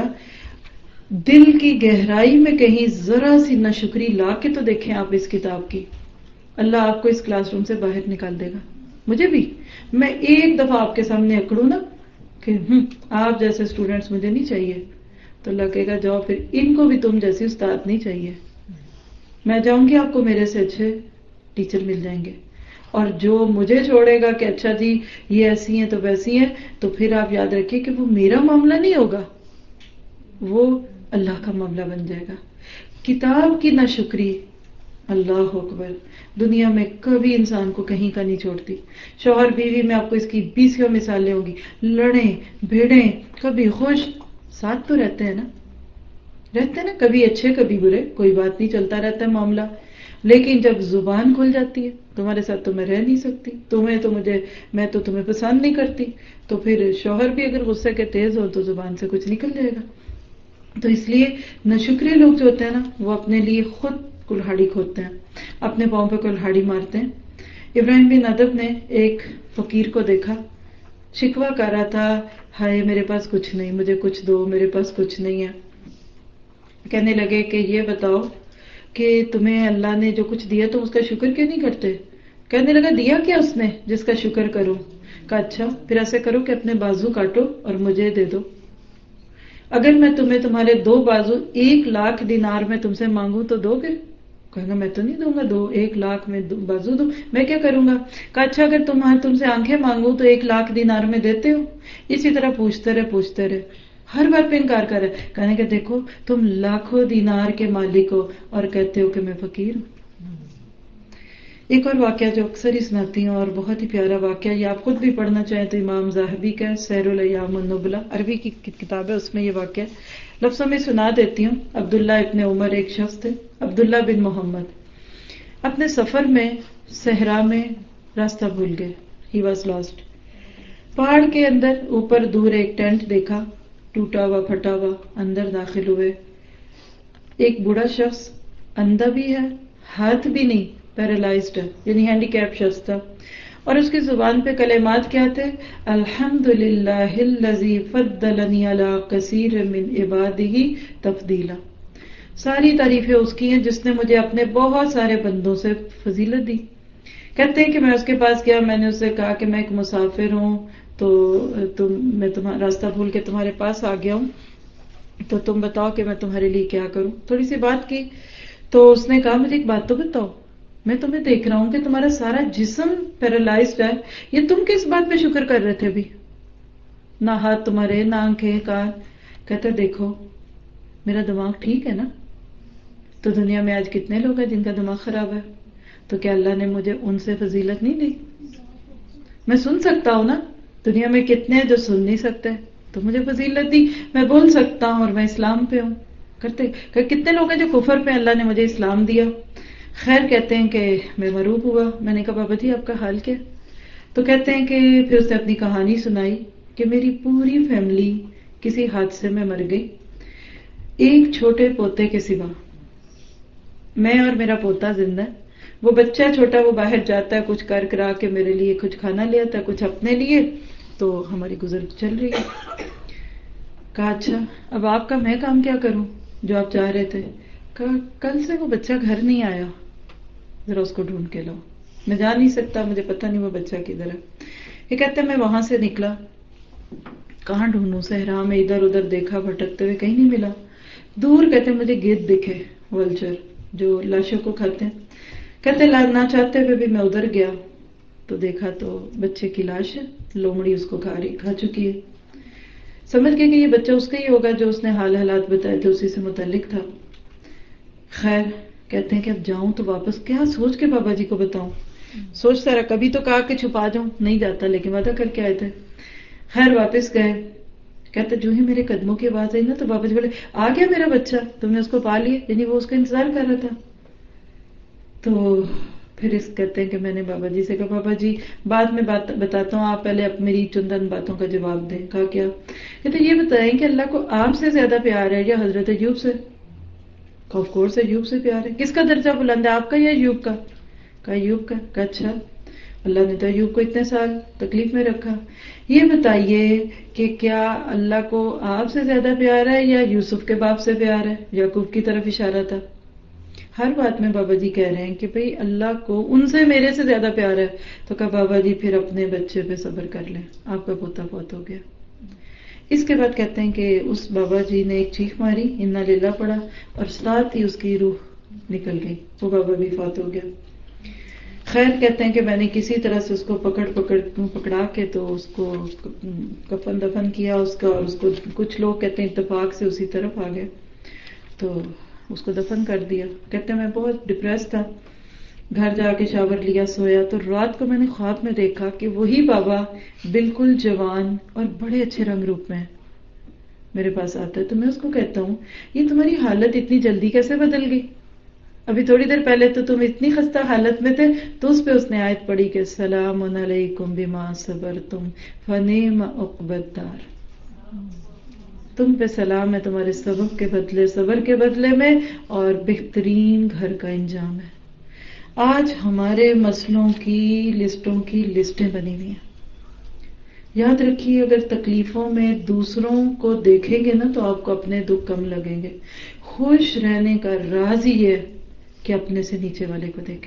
دل کی گہرائی میں کہیں ذرا سی ناشکری لا کے تو دیکھیں آپ اس کتاب کی, اللہ آپ کو اس کلاس روم سے باہر نکال دے گا. مجھے بھی, میں ایک دفعہ آپ کے سامنے اکڑوں نا کہ ہم آپ جیسے اسٹوڈنٹس مجھے نہیں چاہیے, تو اللہ کہے گا جاؤ پھر ان کو بھی تم جیسی استاد نہیں چاہیے. میں چاہوں گی آپ کو میرے سے اچھے ٹیچر مل جائیں گے, اور جو مجھے چھوڑے گا کہ اچھا جی یہ ایسی ہیں تو ویسی ہیں, تو پھر آپ یاد رکھیے کہ وہ میرا معاملہ نہیں ہوگا, وہ اللہ کا معاملہ بن جائے گا. کتاب کی ناشکری اللہ اکبر دنیا میں کبھی انسان کو کہیں کا نہیں چھوڑتی. شوہر بیوی میں آپ کو اس کی بیسوں مثالیں ہوں گی, لڑیں بھیڑیں کبھی خوش, ساتھ تو رہتے ہیں نا, رہتے ہیں نا, کبھی اچھے کبھی برے, کوئی بات نہیں, چلتا رہتا ہے معاملہ. لیکن جب زبان کھل جاتی ہے, تمہارے ساتھ تو میں رہ نہیں سکتی, تمہیں تو مجھے میں تو تمہیں پسند نہیں کرتی, تو پھر شوہر بھی اگر غصے کے تیز ہو تو زبان سے کچھ نکل جائے گا. تو اس لیے ناشکرے لوگ جو ہوتے ہیں نا وہ اپنے لیے خود کلہاڑی کھودتے ہیں, اپنے پاؤں پہ کلہاڑی مارتے ہیں. ابراہیم بن ادب نے ایک فقیر کو دیکھا, شکوہ کر رہا تھا, ہائے میرے پاس کچھ نہیں, مجھے کچھ دو, میرے پاس کچھ نہیں ہے. کہنے لگے کہ یہ بتاؤ کہ تمہیں اللہ نے جو کچھ دیا تم اس کا شکر کیوں نہیں کرتے؟ کہنے لگا دیا کیا اس نے جس کا شکر کروں؟ کہا اچھا پھر ایسے کرو کہ اپنے بازو کاٹو اور مجھے دے دو. اگر میں تمہیں تمہارے دو بازو ایک لاکھ دینار میں تم سے مانگوں تو دو گے؟ کہے گا میں تو نہیں دوں گا, دو ایک لاکھ میں دو بازو دو, میں کیا کروں گا؟ کہا اچھا اگر تم تم سے آنکھیں مانگوں تو ایک لاکھ دینار میں دیتے ہو؟ اسی طرح پوچھتے رہے پوچھتے رہے, ہر بات پہ انکار کر رہے. کہنے کہ دیکھو تم لاکھوں دینار کے مالک ہو اور کہتے ہو کہ میں فقیر ہوں. ایک اور واقعہ جو اکثر ہی سناتی ہوں اور بہت ہی پیارا واقعہ, یہ آپ خود بھی پڑھنا چاہیں تو امام ذہبی کا سیر الایام النبلا عربی کی کتاب ہے, اس میں یہ واقعہ لفظوں میں سنا دیتی ہوں. عبداللہ ابن عمر ایک شخص تھے, عبداللہ بن محمد, اپنے سفر میں صحرا میں راستہ بھول گئے. He was lost. پہاڑ کے اندر اوپر دور ایک ٹینٹ دیکھا, ٹوٹا ہوا پھٹا ہوا, اندر داخل ہوئے. ایک بوڑھا شخص اندھا بھی ہے, ہاتھ بھی نہیں, پیرالائزڈ ہے, یعنی ہینڈی کیپ شخص تھا, اور اس کی زبان پہ کلمات کیا تھے؟ الحمدللہ الذی فضلنی علی کثیر من عبادہ تفضیلا. ساری تعریفیں اس کی ہیں جس نے مجھے اپنے بہت سارے بندوں سے فضیلت دی. کہتے ہیں کہ میں اس کے پاس گیا, میں نے اس سے کہا کہ میں ایک مسافر ہوں, تو تم میں تمہارا راستہ بھول کے تمہارے پاس آ گیا ہوں, تو تم بتاؤ کہ میں تمہارے لیے کیا کروں. تھوڑی سی بات کی تو اس نے کہا مجھے ایک بات تو بتاؤ, میں تمہیں دیکھ رہا ہوں کہ تمہارا سارا جسم پیرالائزڈ ہے, یہ تم کس بات پہ شکر کر رہے تھے ابھی؟ نہ ہاتھ تمہارے, نہ آنکھیں, کان. کہتے دیکھو میرا دماغ ٹھیک ہے نا, تو دنیا میں آج کتنے لوگ ہیں جن کا دماغ خراب ہے, تو کیا اللہ نے مجھے ان سے فضیلت نہیں دی؟ میں سن سکتا ہوں نا, دنیا میں کتنے ہیں جو سن نہیں سکتے, تو مجھے فضیلت دی, میں بول سکتا ہوں اور میں اسلام پہ ہوں. کرتے کہ کتنے لوگ ہیں جو کفر پہ, اللہ نے مجھے اسلام دیا. خیر کہتے ہیں کہ میں مروب ہوا. میں نے کہا بابا جی آپ کا حال کیا؟ تو کہتے ہیں کہ پھر اس نے اپنی کہانی سنائی کہ میری پوری فیملی کسی حادثے میں مر گئی, ایک چھوٹے پوتے کے سوا. میں اور میرا پوتا زندہ ہے. وہ بچہ چھوٹا وہ باہر جاتا ہے, کچھ کر کرا کے میرے لیے کچھ کھانا لے آتا ہے, کچھ اپنے لیے, تو ہماری گزر چل رہی ہے. کہا اچھا اب آپ کا میں کام کیا کروں جو آپ چاہ رہے تھے؟ کہا کل سے وہ بچہ گھر نہیں آیا, ذرا اس کو ڈھونڈ کے لاؤ. میں جا نہیں سکتا, مجھے پتہ نہیں وہ بچہ کدھر ہے. یہ کہتے ہیں میں وہاں سے نکلا, کہاں ڈھونڈوں, صحرا میں ادھر ادھر دیکھا, بھٹکتے ہوئے کہیں نہیں ملا. دور کہتے ہیں مجھے گیدڑ دکھے, ولچر جو لاشوں کو کھاتے ہیں. کہتے نہ چاہتے ہوئے بھی میں ادھر گیا, تو دیکھا تو بچے کی لاش ہے، لومڑی اس کو کھا رہی کھا چکی ہے. سمجھ گئے کہ یہ بچہ اس کا ہی ہوگا جو اس نے حال حالات بتائے تھے اسی سے متعلق تھا. خیر کہتے ہیں کہ اب جاؤں تو واپس کیا سوچ کے بابا جی کو بتاؤں. سوچتا رہا، کبھی تو کہا کہ چھپا جاؤں، نہیں جاتا، لیکن وعدہ کر کے آئے تھے. خیر واپس گئے. کہتے جو ہی میرے قدموں کی آواز آئی نا تو بابا جی بولے آ گیا میرا بچہ، تم نے اس کو پا لیا، یعنی وہ اس کا انتظار کر رہا تھا. تو پھر اس کہتے ہیں کہ میں نے بابا جی سے کہا بابا جی بعد میں بات بتاتا ہوں، آپ پہلے میری چندن باتوں کا جواب دیں. کہا کیا؟ کہتے یہ بتائیں کہ اللہ کو آپ سے زیادہ پیار ہے یا حضرت ایوب سے؟ آف کورس ایوب سے پیار ہے. کس کا درجہ بلند ہے، آپ کا یا ایوب کا؟ کہا ایوب کا. کہا اچھا، اللہ نے تو ایوب کو اتنے سال تکلیف میں رکھا. یہ بتائیے کہ کیا اللہ کو آپ سے زیادہ پیار ہے یا یوسف کے باپ سے پیار ہے؟ یعقوب کی طرف اشارہ تھا. ہر بات میں بابا جی کہہ رہے ہیں کہ بھئی اللہ کو ان سے میرے سے زیادہ پیار ہے. تو کہا بابا جی پھر اپنے بچے پہ صبر کر لیں، آپ کا پوتا فوت ہو گیا. اس کے بعد کہتے ہیں کہ اس بابا جی نے ایک چیخ ماری، انا للہ پڑھا، اور ساتھ ہی اس کی روح نکل گئی، وہ بابا بھی فوت ہو گیا. خیر کہتے ہیں کہ میں نے کسی طرح سے اس کو پکڑ پکڑ پکڑا کے تو اس کو کفن دفن کیا اس کا، اور اس کو کچھ لوگ کہتے ہیں اتفاق سے اسی طرف آ گئے تو اس کو دفن کر دیا. کہتے ہیں میں بہت ڈپریس تھا، گھر جا کے شاور لیا، سویا تو رات کو میں نے خواب میں دیکھا کہ وہی بابا بالکل جوان اور بڑے اچھے رنگ روپ میں میرے پاس آتا ہے. تو میں اس کو کہتا ہوں یہ تمہاری حالت اتنی جلدی کیسے بدل گئی؟ ابھی تھوڑی دیر پہلے تو تم اتنی خستہ حالت میں تھے. تو اس پہ اس نے آیت پڑھی کہ سلام علیکم بما صبرتم فنعم عقبی الدار، تم پہ سلام ہے تمہارے صبر کے بدلے صبر کے بدلے میں، اور بہترین گھر کا انجام ہے. آج ہمارے مسئلوں کی لسٹوں کی لسٹیں بنی ہوئی ہیں. یاد رکھیے اگر تکلیفوں میں دوسروں کو دیکھیں گے نا تو آپ کو اپنے دکھ کم لگیں گے. خوش رہنے کا راز ہی ہے کہ اپنے سے نیچے والے کو دیکھیں.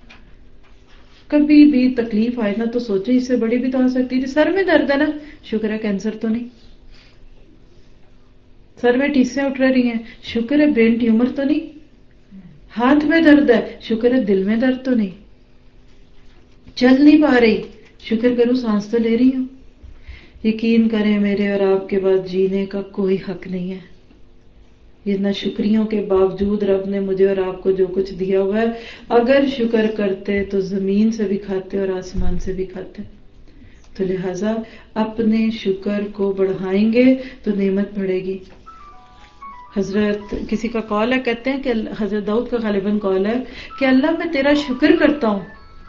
کبھی بھی تکلیف آئے نا تو سوچیں اس سے بڑی بھی تو آ سکتی تھی. سر میں درد ہے نا، شکر ہے کینسر تو نہیں. سر میں ٹیسیں اٹھ رہی ہیں، شکر ہے برین ٹیومر تو نہیں. ہاتھ میں درد ہے، شکر ہے دل میں درد تو نہیں. چل نہیں پا رہی، شکر کرو سانس تو لے رہی ہوں. یقین کریں میرے اور آپ کے بعد جینے کا کوئی حق نہیں ہے. یہ نہ شکریوں کے باوجود رب نے مجھے اور آپ کو جو کچھ دیا ہوا ہے، اگر شکر کرتے تو زمین سے بھی کھاتے اور آسمان سے بھی کھاتے. تو لہذا اپنے شکر کو بڑھائیں گے تو نعمت بڑھے گی. حضرت کسی کا قول ہے، کہتے ہیں کہ حضرت داؤد کا غالباً قول ہے کہ اللہ میں تیرا شکر کرتا ہوں،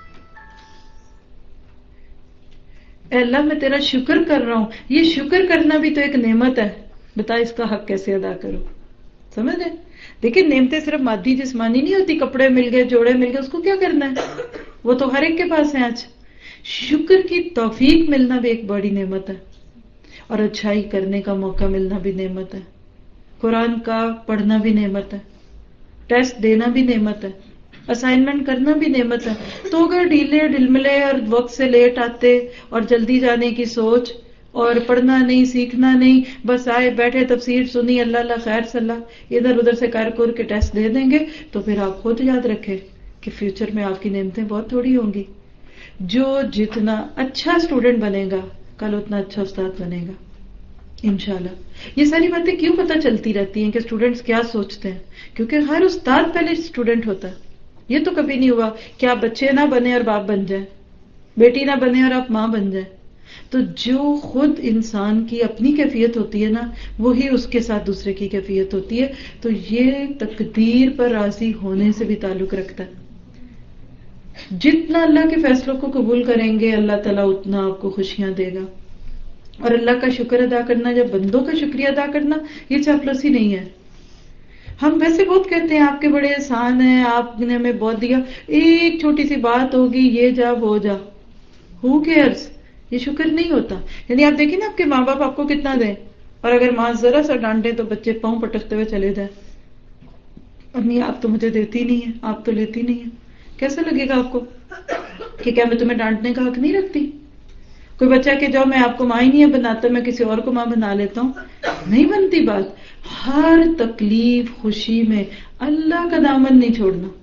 اے اللہ میں تیرا شکر کر رہا ہوں. یہ شکر کرنا بھی تو ایک نعمت ہے، بتا اس کا حق کیسے ادا کرو. سمجھ گئے؟ دیکھیں نعمتیں صرف مادی جسمانی نہیں ہوتی، کپڑے مل گئے، جوڑے مل گئے، اس کو کیا کرنا ہے، وہ تو ہر ایک کے پاس ہے. آج شکر کی توفیق ملنا بھی ایک بڑی نعمت ہے، اور اچھائی کرنے کا موقع ملنا بھی نعمت ہے. قرآن کا پڑھنا بھی نعمت ہے، ٹیسٹ دینا بھی نعمت ہے، اسائنمنٹ کرنا بھی نعمت ہے. تو اگر ڈھیلے ڈلملے اور وقت سے لیٹ آتے اور جلدی جانے کی سوچ اور پڑھنا نہیں سیکھنا نہیں، بس آئے بیٹھے تفسیر سنی اللہ اللہ خیر صلاح ادھر ادھر سے کر کر کے ٹیسٹ دے دیں گے، تو پھر آپ خود یاد رکھیں کہ فیوچر میں آپ کی نعمتیں بہت تھوڑی ہوں گی. جو جتنا اچھا اسٹوڈنٹ بنے گا کل اتنا اچھا استاد بنے گا انشاءاللہ. یہ ساری باتیں کیوں پتہ چلتی رہتی ہیں کہ اسٹوڈنٹس کیا سوچتے ہیں؟ کیونکہ ہر استاد پہلے اسٹوڈنٹ ہوتا ہے. یہ تو کبھی نہیں ہوا کہ آپ بچے نہ بنے اور باپ بن جائیں، بیٹی نہ بنے اور آپ ماں بن جائیں. تو جو خود انسان کی اپنی کیفیت ہوتی ہے نا، وہی اس کے ساتھ دوسرے کی کیفیت ہوتی ہے. تو یہ تقدیر پر راضی ہونے سے بھی تعلق رکھتا ہے. جتنا اللہ کے فیصلوں کو قبول کریں گے اللہ تعالیٰ اتنا آپ کو خوشیاں دے گا. اور اللہ کا شکر ادا کرنا یا بندوں کا شکریہ ادا کرنا یہ چاپلوسی نہیں ہے. ہم ویسے بہت کہتے ہیں آپ کے بڑے احسان ہیں، آپ نے ہمیں بہت دیا، ایک چھوٹی سی بات ہوگی یہ جا وہ جا، ہو کیئرس، یہ شکر نہیں ہوتا. یعنی آپ دیکھیں نا آپ کے ماں باپ آپ کو کتنا دیں، اور اگر ماں ذرا سا ڈانٹے تو بچے پاؤں پٹکتے ہوئے چلے جائیں، امی آپ تو مجھے دیتی نہیں ہیں، آپ تو لیتی نہیں ہیں. کیسا لگے گا آپ کو کہ کیا میں تمہیں ڈانٹنے کا حق نہیں رکھتی؟ کوئی بچہ کہ جو میں آپ کو ماں ہی نہیں بناتا، میں کسی اور کو ماں بنا لیتا ہوں، نہیں بنتی بات. ہر تکلیف خوشی میں اللہ کا دامن نہیں چھوڑنا.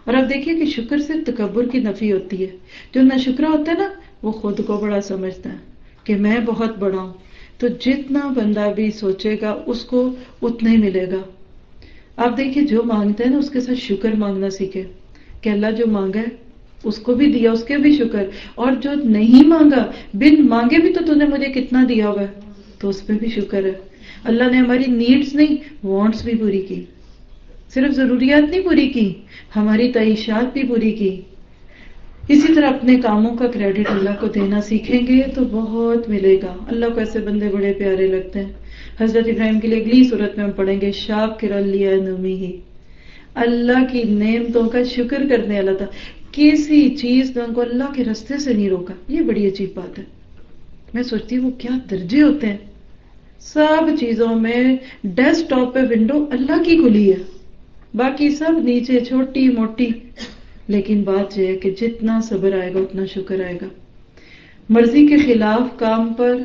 اور اب دیکھیے کہ شکر سے تکبر کی نفی ہوتی ہے. جو ناشکرا ہوتا ہے نا وہ خود کو بڑا سمجھتا ہے کہ میں بہت بڑا ہوں. تو جتنا بندہ بھی سوچے گا اس کو اتنا ہی ملے گا. آپ دیکھیے جو مانگتا ہے نا اس کے ساتھ شکر مانگنا سیکھے کہ اللہ جو مانگا ہے اس کو بھی دیا، اس کے بھی شکر. اور جو نہیں مانگا، بن مانگے بھی تو تو نے مجھے کتنا دیا ہوا ہے، تو اس پہ بھی شکر ہے. اللہ نے ہماری نیڈز نہیں وانٹس بھی پوری کی، صرف ضروریات نہیں پوری کی، ہماری تعیشات بھی پوری کی. اسی طرح اپنے کاموں کا کریڈٹ اللہ کو دینا سیکھیں گے تو بہت ملے گا. اللہ کو ایسے بندے بڑے پیارے لگتے ہیں. حضرت ابراہیم کے لیے اگلی صورت میں ہم پڑھیں گے شاکر لانعمہ، اللہ کی نعمتوں کا شکر کرنے والا تھا. کسی چیز نے ان کو اللہ کے راستے سے نہیں روکا. یہ بڑی عجیب بات ہے. میں سوچتی ہوں وہ کیا درجے ہوتے ہیں. سب چیزوں میں ڈیسک ٹاپ پہ ونڈو اللہ کی کھلی ہے، باقی سب نیچے چھوٹی موٹی. لیکن بات یہ ہے کہ جتنا صبر آئے گا اتنا شکر آئے گا. مرضی کے خلاف کام پر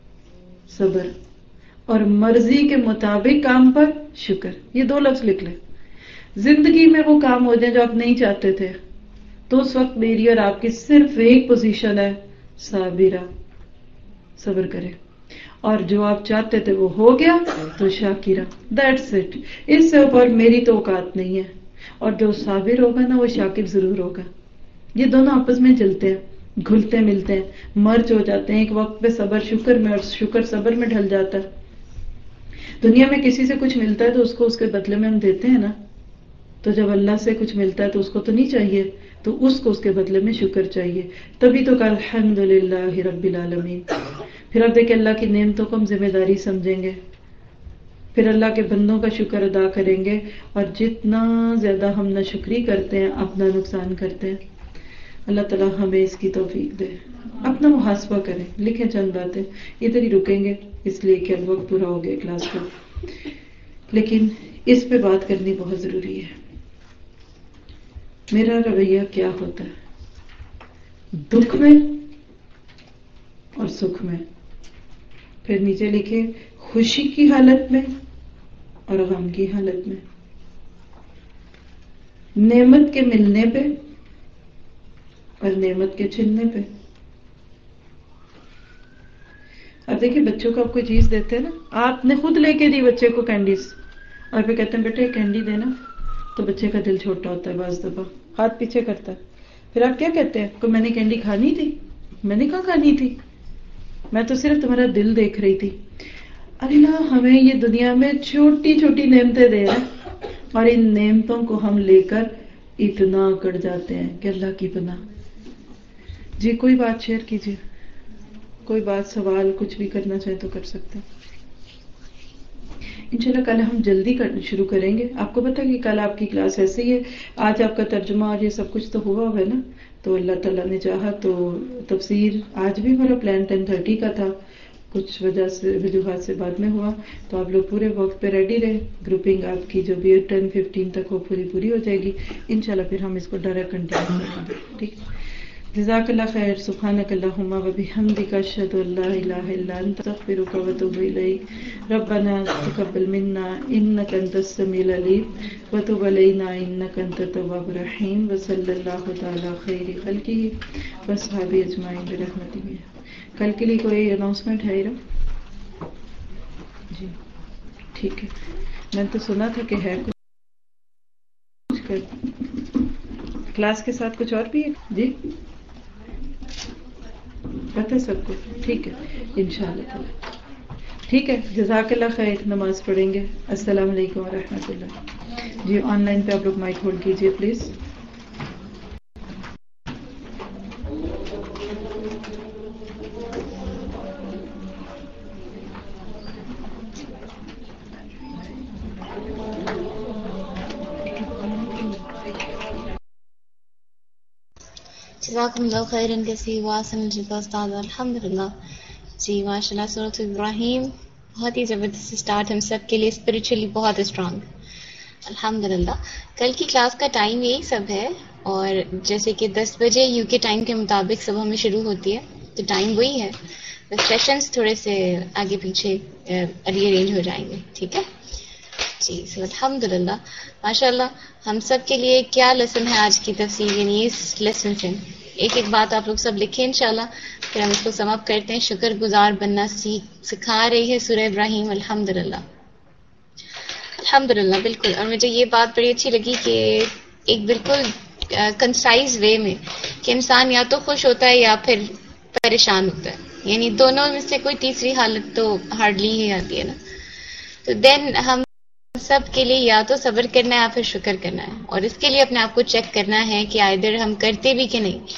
صبر اور مرضی کے مطابق کام پر شکر، یہ دو لفظ لکھ لیں. زندگی میں وہ کام ہو جائیں جو آپ نہیں چاہتے تھے تو اس وقت میری اور آپ کی صرف ایک پوزیشن ہے، صابرہ، صبر کرے. اور جو آپ چاہتے تھے وہ ہو گیا تو شاکرہ، دیٹس اٹ. اس سے اوپر میری تو اوقات نہیں ہے. اور جو صابر ہوگا نا وہ شاکر ضرور ہوگا. یہ دونوں آپس میں جلتے ہیں، گھلتے ملتے ہیں، مرج ہو جاتے ہیں. ایک وقت پہ صبر شکر میں اور شکر صبر میں ڈھل جاتا ہے. دنیا میں کسی سے کچھ ملتا ہے تو اس کو اس کے بدلے میں ہم دیتے ہیں نا. تو جب اللہ سے کچھ ملتا ہے تو اس کو تو نہیں چاہیے، تو اس کو اس کے بدلے میں شکر چاہیے. تبھی تو کہا الحمدللہ رب العالمین. پھر اب دیکھیں اللہ کی نعمتوں کو ہم ذمہ داری سمجھیں گے، پھر اللہ کے بندوں کا شکر ادا کریں گے. اور جتنا زیادہ ہم ناشکری کرتے ہیں اپنا نقصان کرتے ہیں. اللہ تعالیٰ ہمیں اس کی توفیق دے. اپنا محاسبہ کریں، لکھیں چند باتیں. ادھر ہی رکیں گے اس لیے کہ اب وقت پورا ہو گیا کلاس کا، لیکن اس پہ بات کرنی بہت ضروری ہے. میرا رویہ کیا ہوتا ہے دکھ میں اور سکھ میں؟ پھر نیچے لکھے خوشی کی حالت میں اور غم کی حالت میں، نعمت کے ملنے پہ اور نعمت کے چھننے پہ. اب دیکھیں بچوں کو آپ کوئی چیز دیتے ہیں نا، آپ نے خود لے کے دی بچے کو کینڈیز، اور پھر کہتے ہیں بیٹے کینڈی دینا، تو بچے کا دل چھوٹا ہوتا ہے، بعض دفعہ ہاتھ پیچھے کرتا ہے. پھر آپ کیا کہتے ہیں کہ میں نے کینڈی کھانی تھی؟ میں نے کہاں کھانی تھی، میں تو صرف تمہارا دل دیکھ رہی تھی. اللہ ہمیں یہ دنیا میں چھوٹی چھوٹی نعمتیں دے رہا ہے اور ان نعمتوں کو ہم لے کر اتنا کٹ جاتے ہیں کہ اللہ کی پناہ. جی کوئی بات شیئر کیجیے، کوئی بات سوال کچھ بھی کرنا چاہے تو کر سکتے ہیں. انشاءاللہ کل ہم جلدی شروع کریں گے. آپ کو پتا کہ کل آپ کی کلاس ایسے ہی ہے. آج آپ کا ترجمہ اور یہ سب کچھ تو ہوا ہوا ہے نا، تو اللہ تعالیٰ نے چاہا تو تفسیر آج بھی ہمارا پلان ٹین تھرٹی کا تھا، کچھ وجہ سے وجوہات سے بعد میں ہوا. تو آپ لوگ پورے وقت پہ ریڈی رہے. گروپنگ آپ کی جو بھی ہے ٹین ففٹین تک وہ پوری پوری ہو جائے گی انشاءاللہ. پھر ہم اس کو ڈائریکٹ کنٹینیو کریں گے. ٹھیک، جزاک اللہ خیر. سبحانک اللہم و بحمدک اشہد ان لا الہ الا انت استغفرک و اتوب الیک. ربنا تقبل منا انک انت السمیع العلیم وتب علینا انک انت التواب الرحیم. وصلی اللہ تعالی خیر خلقہ واصحابہ اجمعین برحمتہ. کل کے لیے کوئی اناؤنسمنٹ ہے ایرا؟ جی ٹھیک ہے. میں تو سنا تھا کہ ہے کچھ کلاس کے ساتھ کچھ اور بھی ہے. جی پتہ ہے سب کو؟ ٹھیک ہے انشاءاللہ تعالی. ٹھیک ہے جزاک اللہ خیر. نماز پڑھیں گے. السلام علیکم ورحمۃ اللہ. جی آن لائن پہ آپ لوگ مائک ہولڈ کیجیے پلیز. جزاکم اللہ خیرن کثیر واسن الجزا استاد. الحمدللہ. جی ماشاء اللہ سورۃ ابراہیم بہت ہی زبردست اسٹارٹ ہم سب کے لیے، اسپرچولی بہت اسٹرانگ. الحمدللہ. کل کی کلاس کا ٹائم یہی سب ہے، اور جیسے کہ دس بجے یو کے ٹائم کے مطابق صبح میں شروع ہوتی ہے، تو ٹائم وہی ہے. سیشنز تھوڑے سے آگے پیچھے ری ارینج ہو جائیں گے. ٹھیک ہے. جی سر الحمدللہ ماشاء اللہ. ہم سب کے لیے کیا لیسن ہے آج کی تفسیر, یعنی اس لیسن سے ایک ایک بات آپ لوگ سب لکھیں انشاءاللہ, پھر ہم اس کو سم اپ کرتے ہیں. شکر گزار بننا سیکھ سکھا رہی ہے سورہ ابراہیم. الحمدللہ الحمدللہ بالکل. اور مجھے یہ بات بڑی اچھی لگی کہ ایک بالکل کنسائز وے میں کہ انسان یا تو خوش ہوتا ہے یا پھر پریشان ہوتا ہے, یعنی دونوں میں سے کوئی تیسری حالت تو ہارڈلی ہی آتی ہے نا. تو دین ہم سب کے لیے یا تو صبر کرنا ہے یا پھر شکر کرنا ہے, اور اس کے لیے اپنے آپ کو چیک کرنا ہے کہ آئدر ہم کرتے بھی کہ نہیں,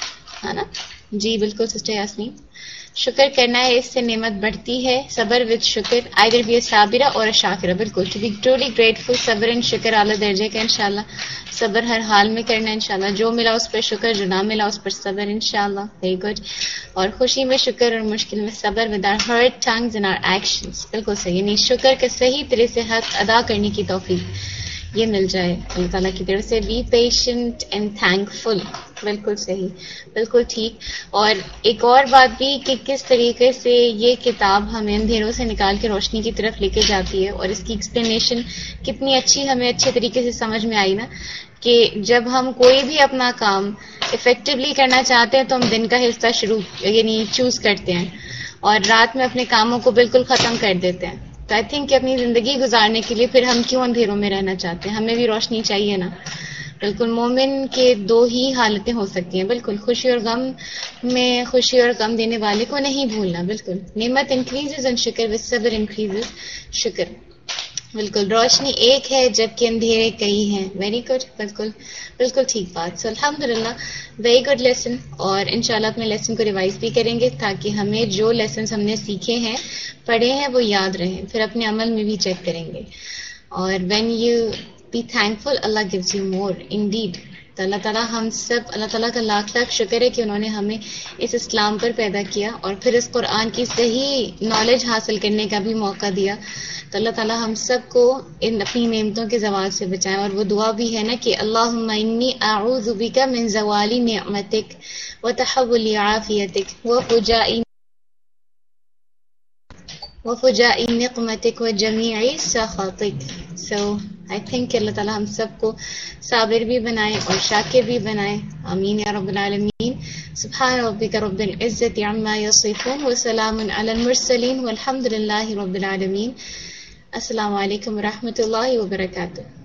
ہے نا. جی بالکل سسٹر یاسمین, شکر کرنا ہے, اس سے نعمت بڑھتی ہے. صبر وتھ شکر, آئدر بی صابرہ اور شاکرہ. بالکل ٹو بی ٹرولی گریٹفل, صبر اینڈ شکر اعلیٰ درجے کا انشاءاللہ. صبر ہر حال میں کرنا ہے انشاءاللہ, جو ملا اس پر شکر, جو نہ ملا اس پر صبر انشاءاللہ. Very good. اور خوشی میں شکر اور مشکل میں صبر with our heart tongues and our actions. بالکل صحیح, یعنی شکر کا صحیح طرح سے حق ادا کرنے کی توفیق یہ مل جائے اللہ تعالیٰ کی طرف سے. Be patient and thankful. بالکل صحیح, بالکل ٹھیک. اور ایک اور بات بھی کہ کس طریقے سے یہ کتاب ہمیں اندھیروں سے نکال کے روشنی کی طرف لے کے جاتی ہے, اور اس کی ایکسپلینیشن کتنی اچھی ہمیں اچھے طریقے سے سمجھ میں آئی نا, کہ جب ہم کوئی بھی اپنا کام افیکٹولی کرنا چاہتے ہیں تو ہم دن کا حصہ شروع یعنی چوز کرتے ہیں, اور رات میں اپنے کاموں کو بالکل ختم کر دیتے ہیں. تو آئی تھنک کہ اپنی زندگی گزارنے کے لیے پھر ہم کیوں اندھیروں میں رہنا چاہتے ہیں, ہمیں بھی روشنی چاہیے نا. بالکل مومن کے دو ہی حالتیں ہو سکتی ہیں, بالکل خوشی اور غم میں خوشی اور غم دینے والے کو نہیں بھولنا. بالکل نعمت انکریزز اینڈ شکر ود صبر انکریزز شکر. بالکل روشنی ایک ہے جبکہ اندھیرے کئی ہیں. ویری گڈ, بالکل بالکل ٹھیک بات. سو الحمدللہ ویری گڈ لیسن, اور انشاءاللہ اپنے لیسن کو ریوائز بھی کریں گے تاکہ ہمیں جو لیسنز ہم نے سیکھے ہیں پڑھے ہیں وہ یاد رہیں, پھر اپنے عمل میں بھی چیک کریں گے. اور وین یو بی تھینکفل اللہ گیوز یو مور انڈیڈ. تو اللہ تعالیٰ ہم سب, اللہ تعالیٰ کا لاکھ لاکھ شکر ہے کہ انہوں نے ہمیں اس اسلام پر پیدا کیا اور پھر اس قرآن کی صحیح نالج حاصل کرنے کا بھی موقع دیا. تو اللہ تعالیٰ ہم سب کو ان اپنی نعمتوں کے زوال سے بچائیں. اور وہ دعا بھی ہے نا کہ اللہم انی اعوذ بک من زوال نعمتک وتحول عافیتک وفجاء وفجاء نقمتک وجمیع سخطک. سو آئی تھنک کہ اللہ تعالیٰ ہم سب کو صابر بھی بنائیں اور شاکر بھی بنائیں. آمین یا رب العالمین. سبحان ربک رب العزت عما یصفون وسلام علی المرسلین والحمد للہ رب العالمین. السلام علیکم ورحمۃ اللہ وبرکاتہ.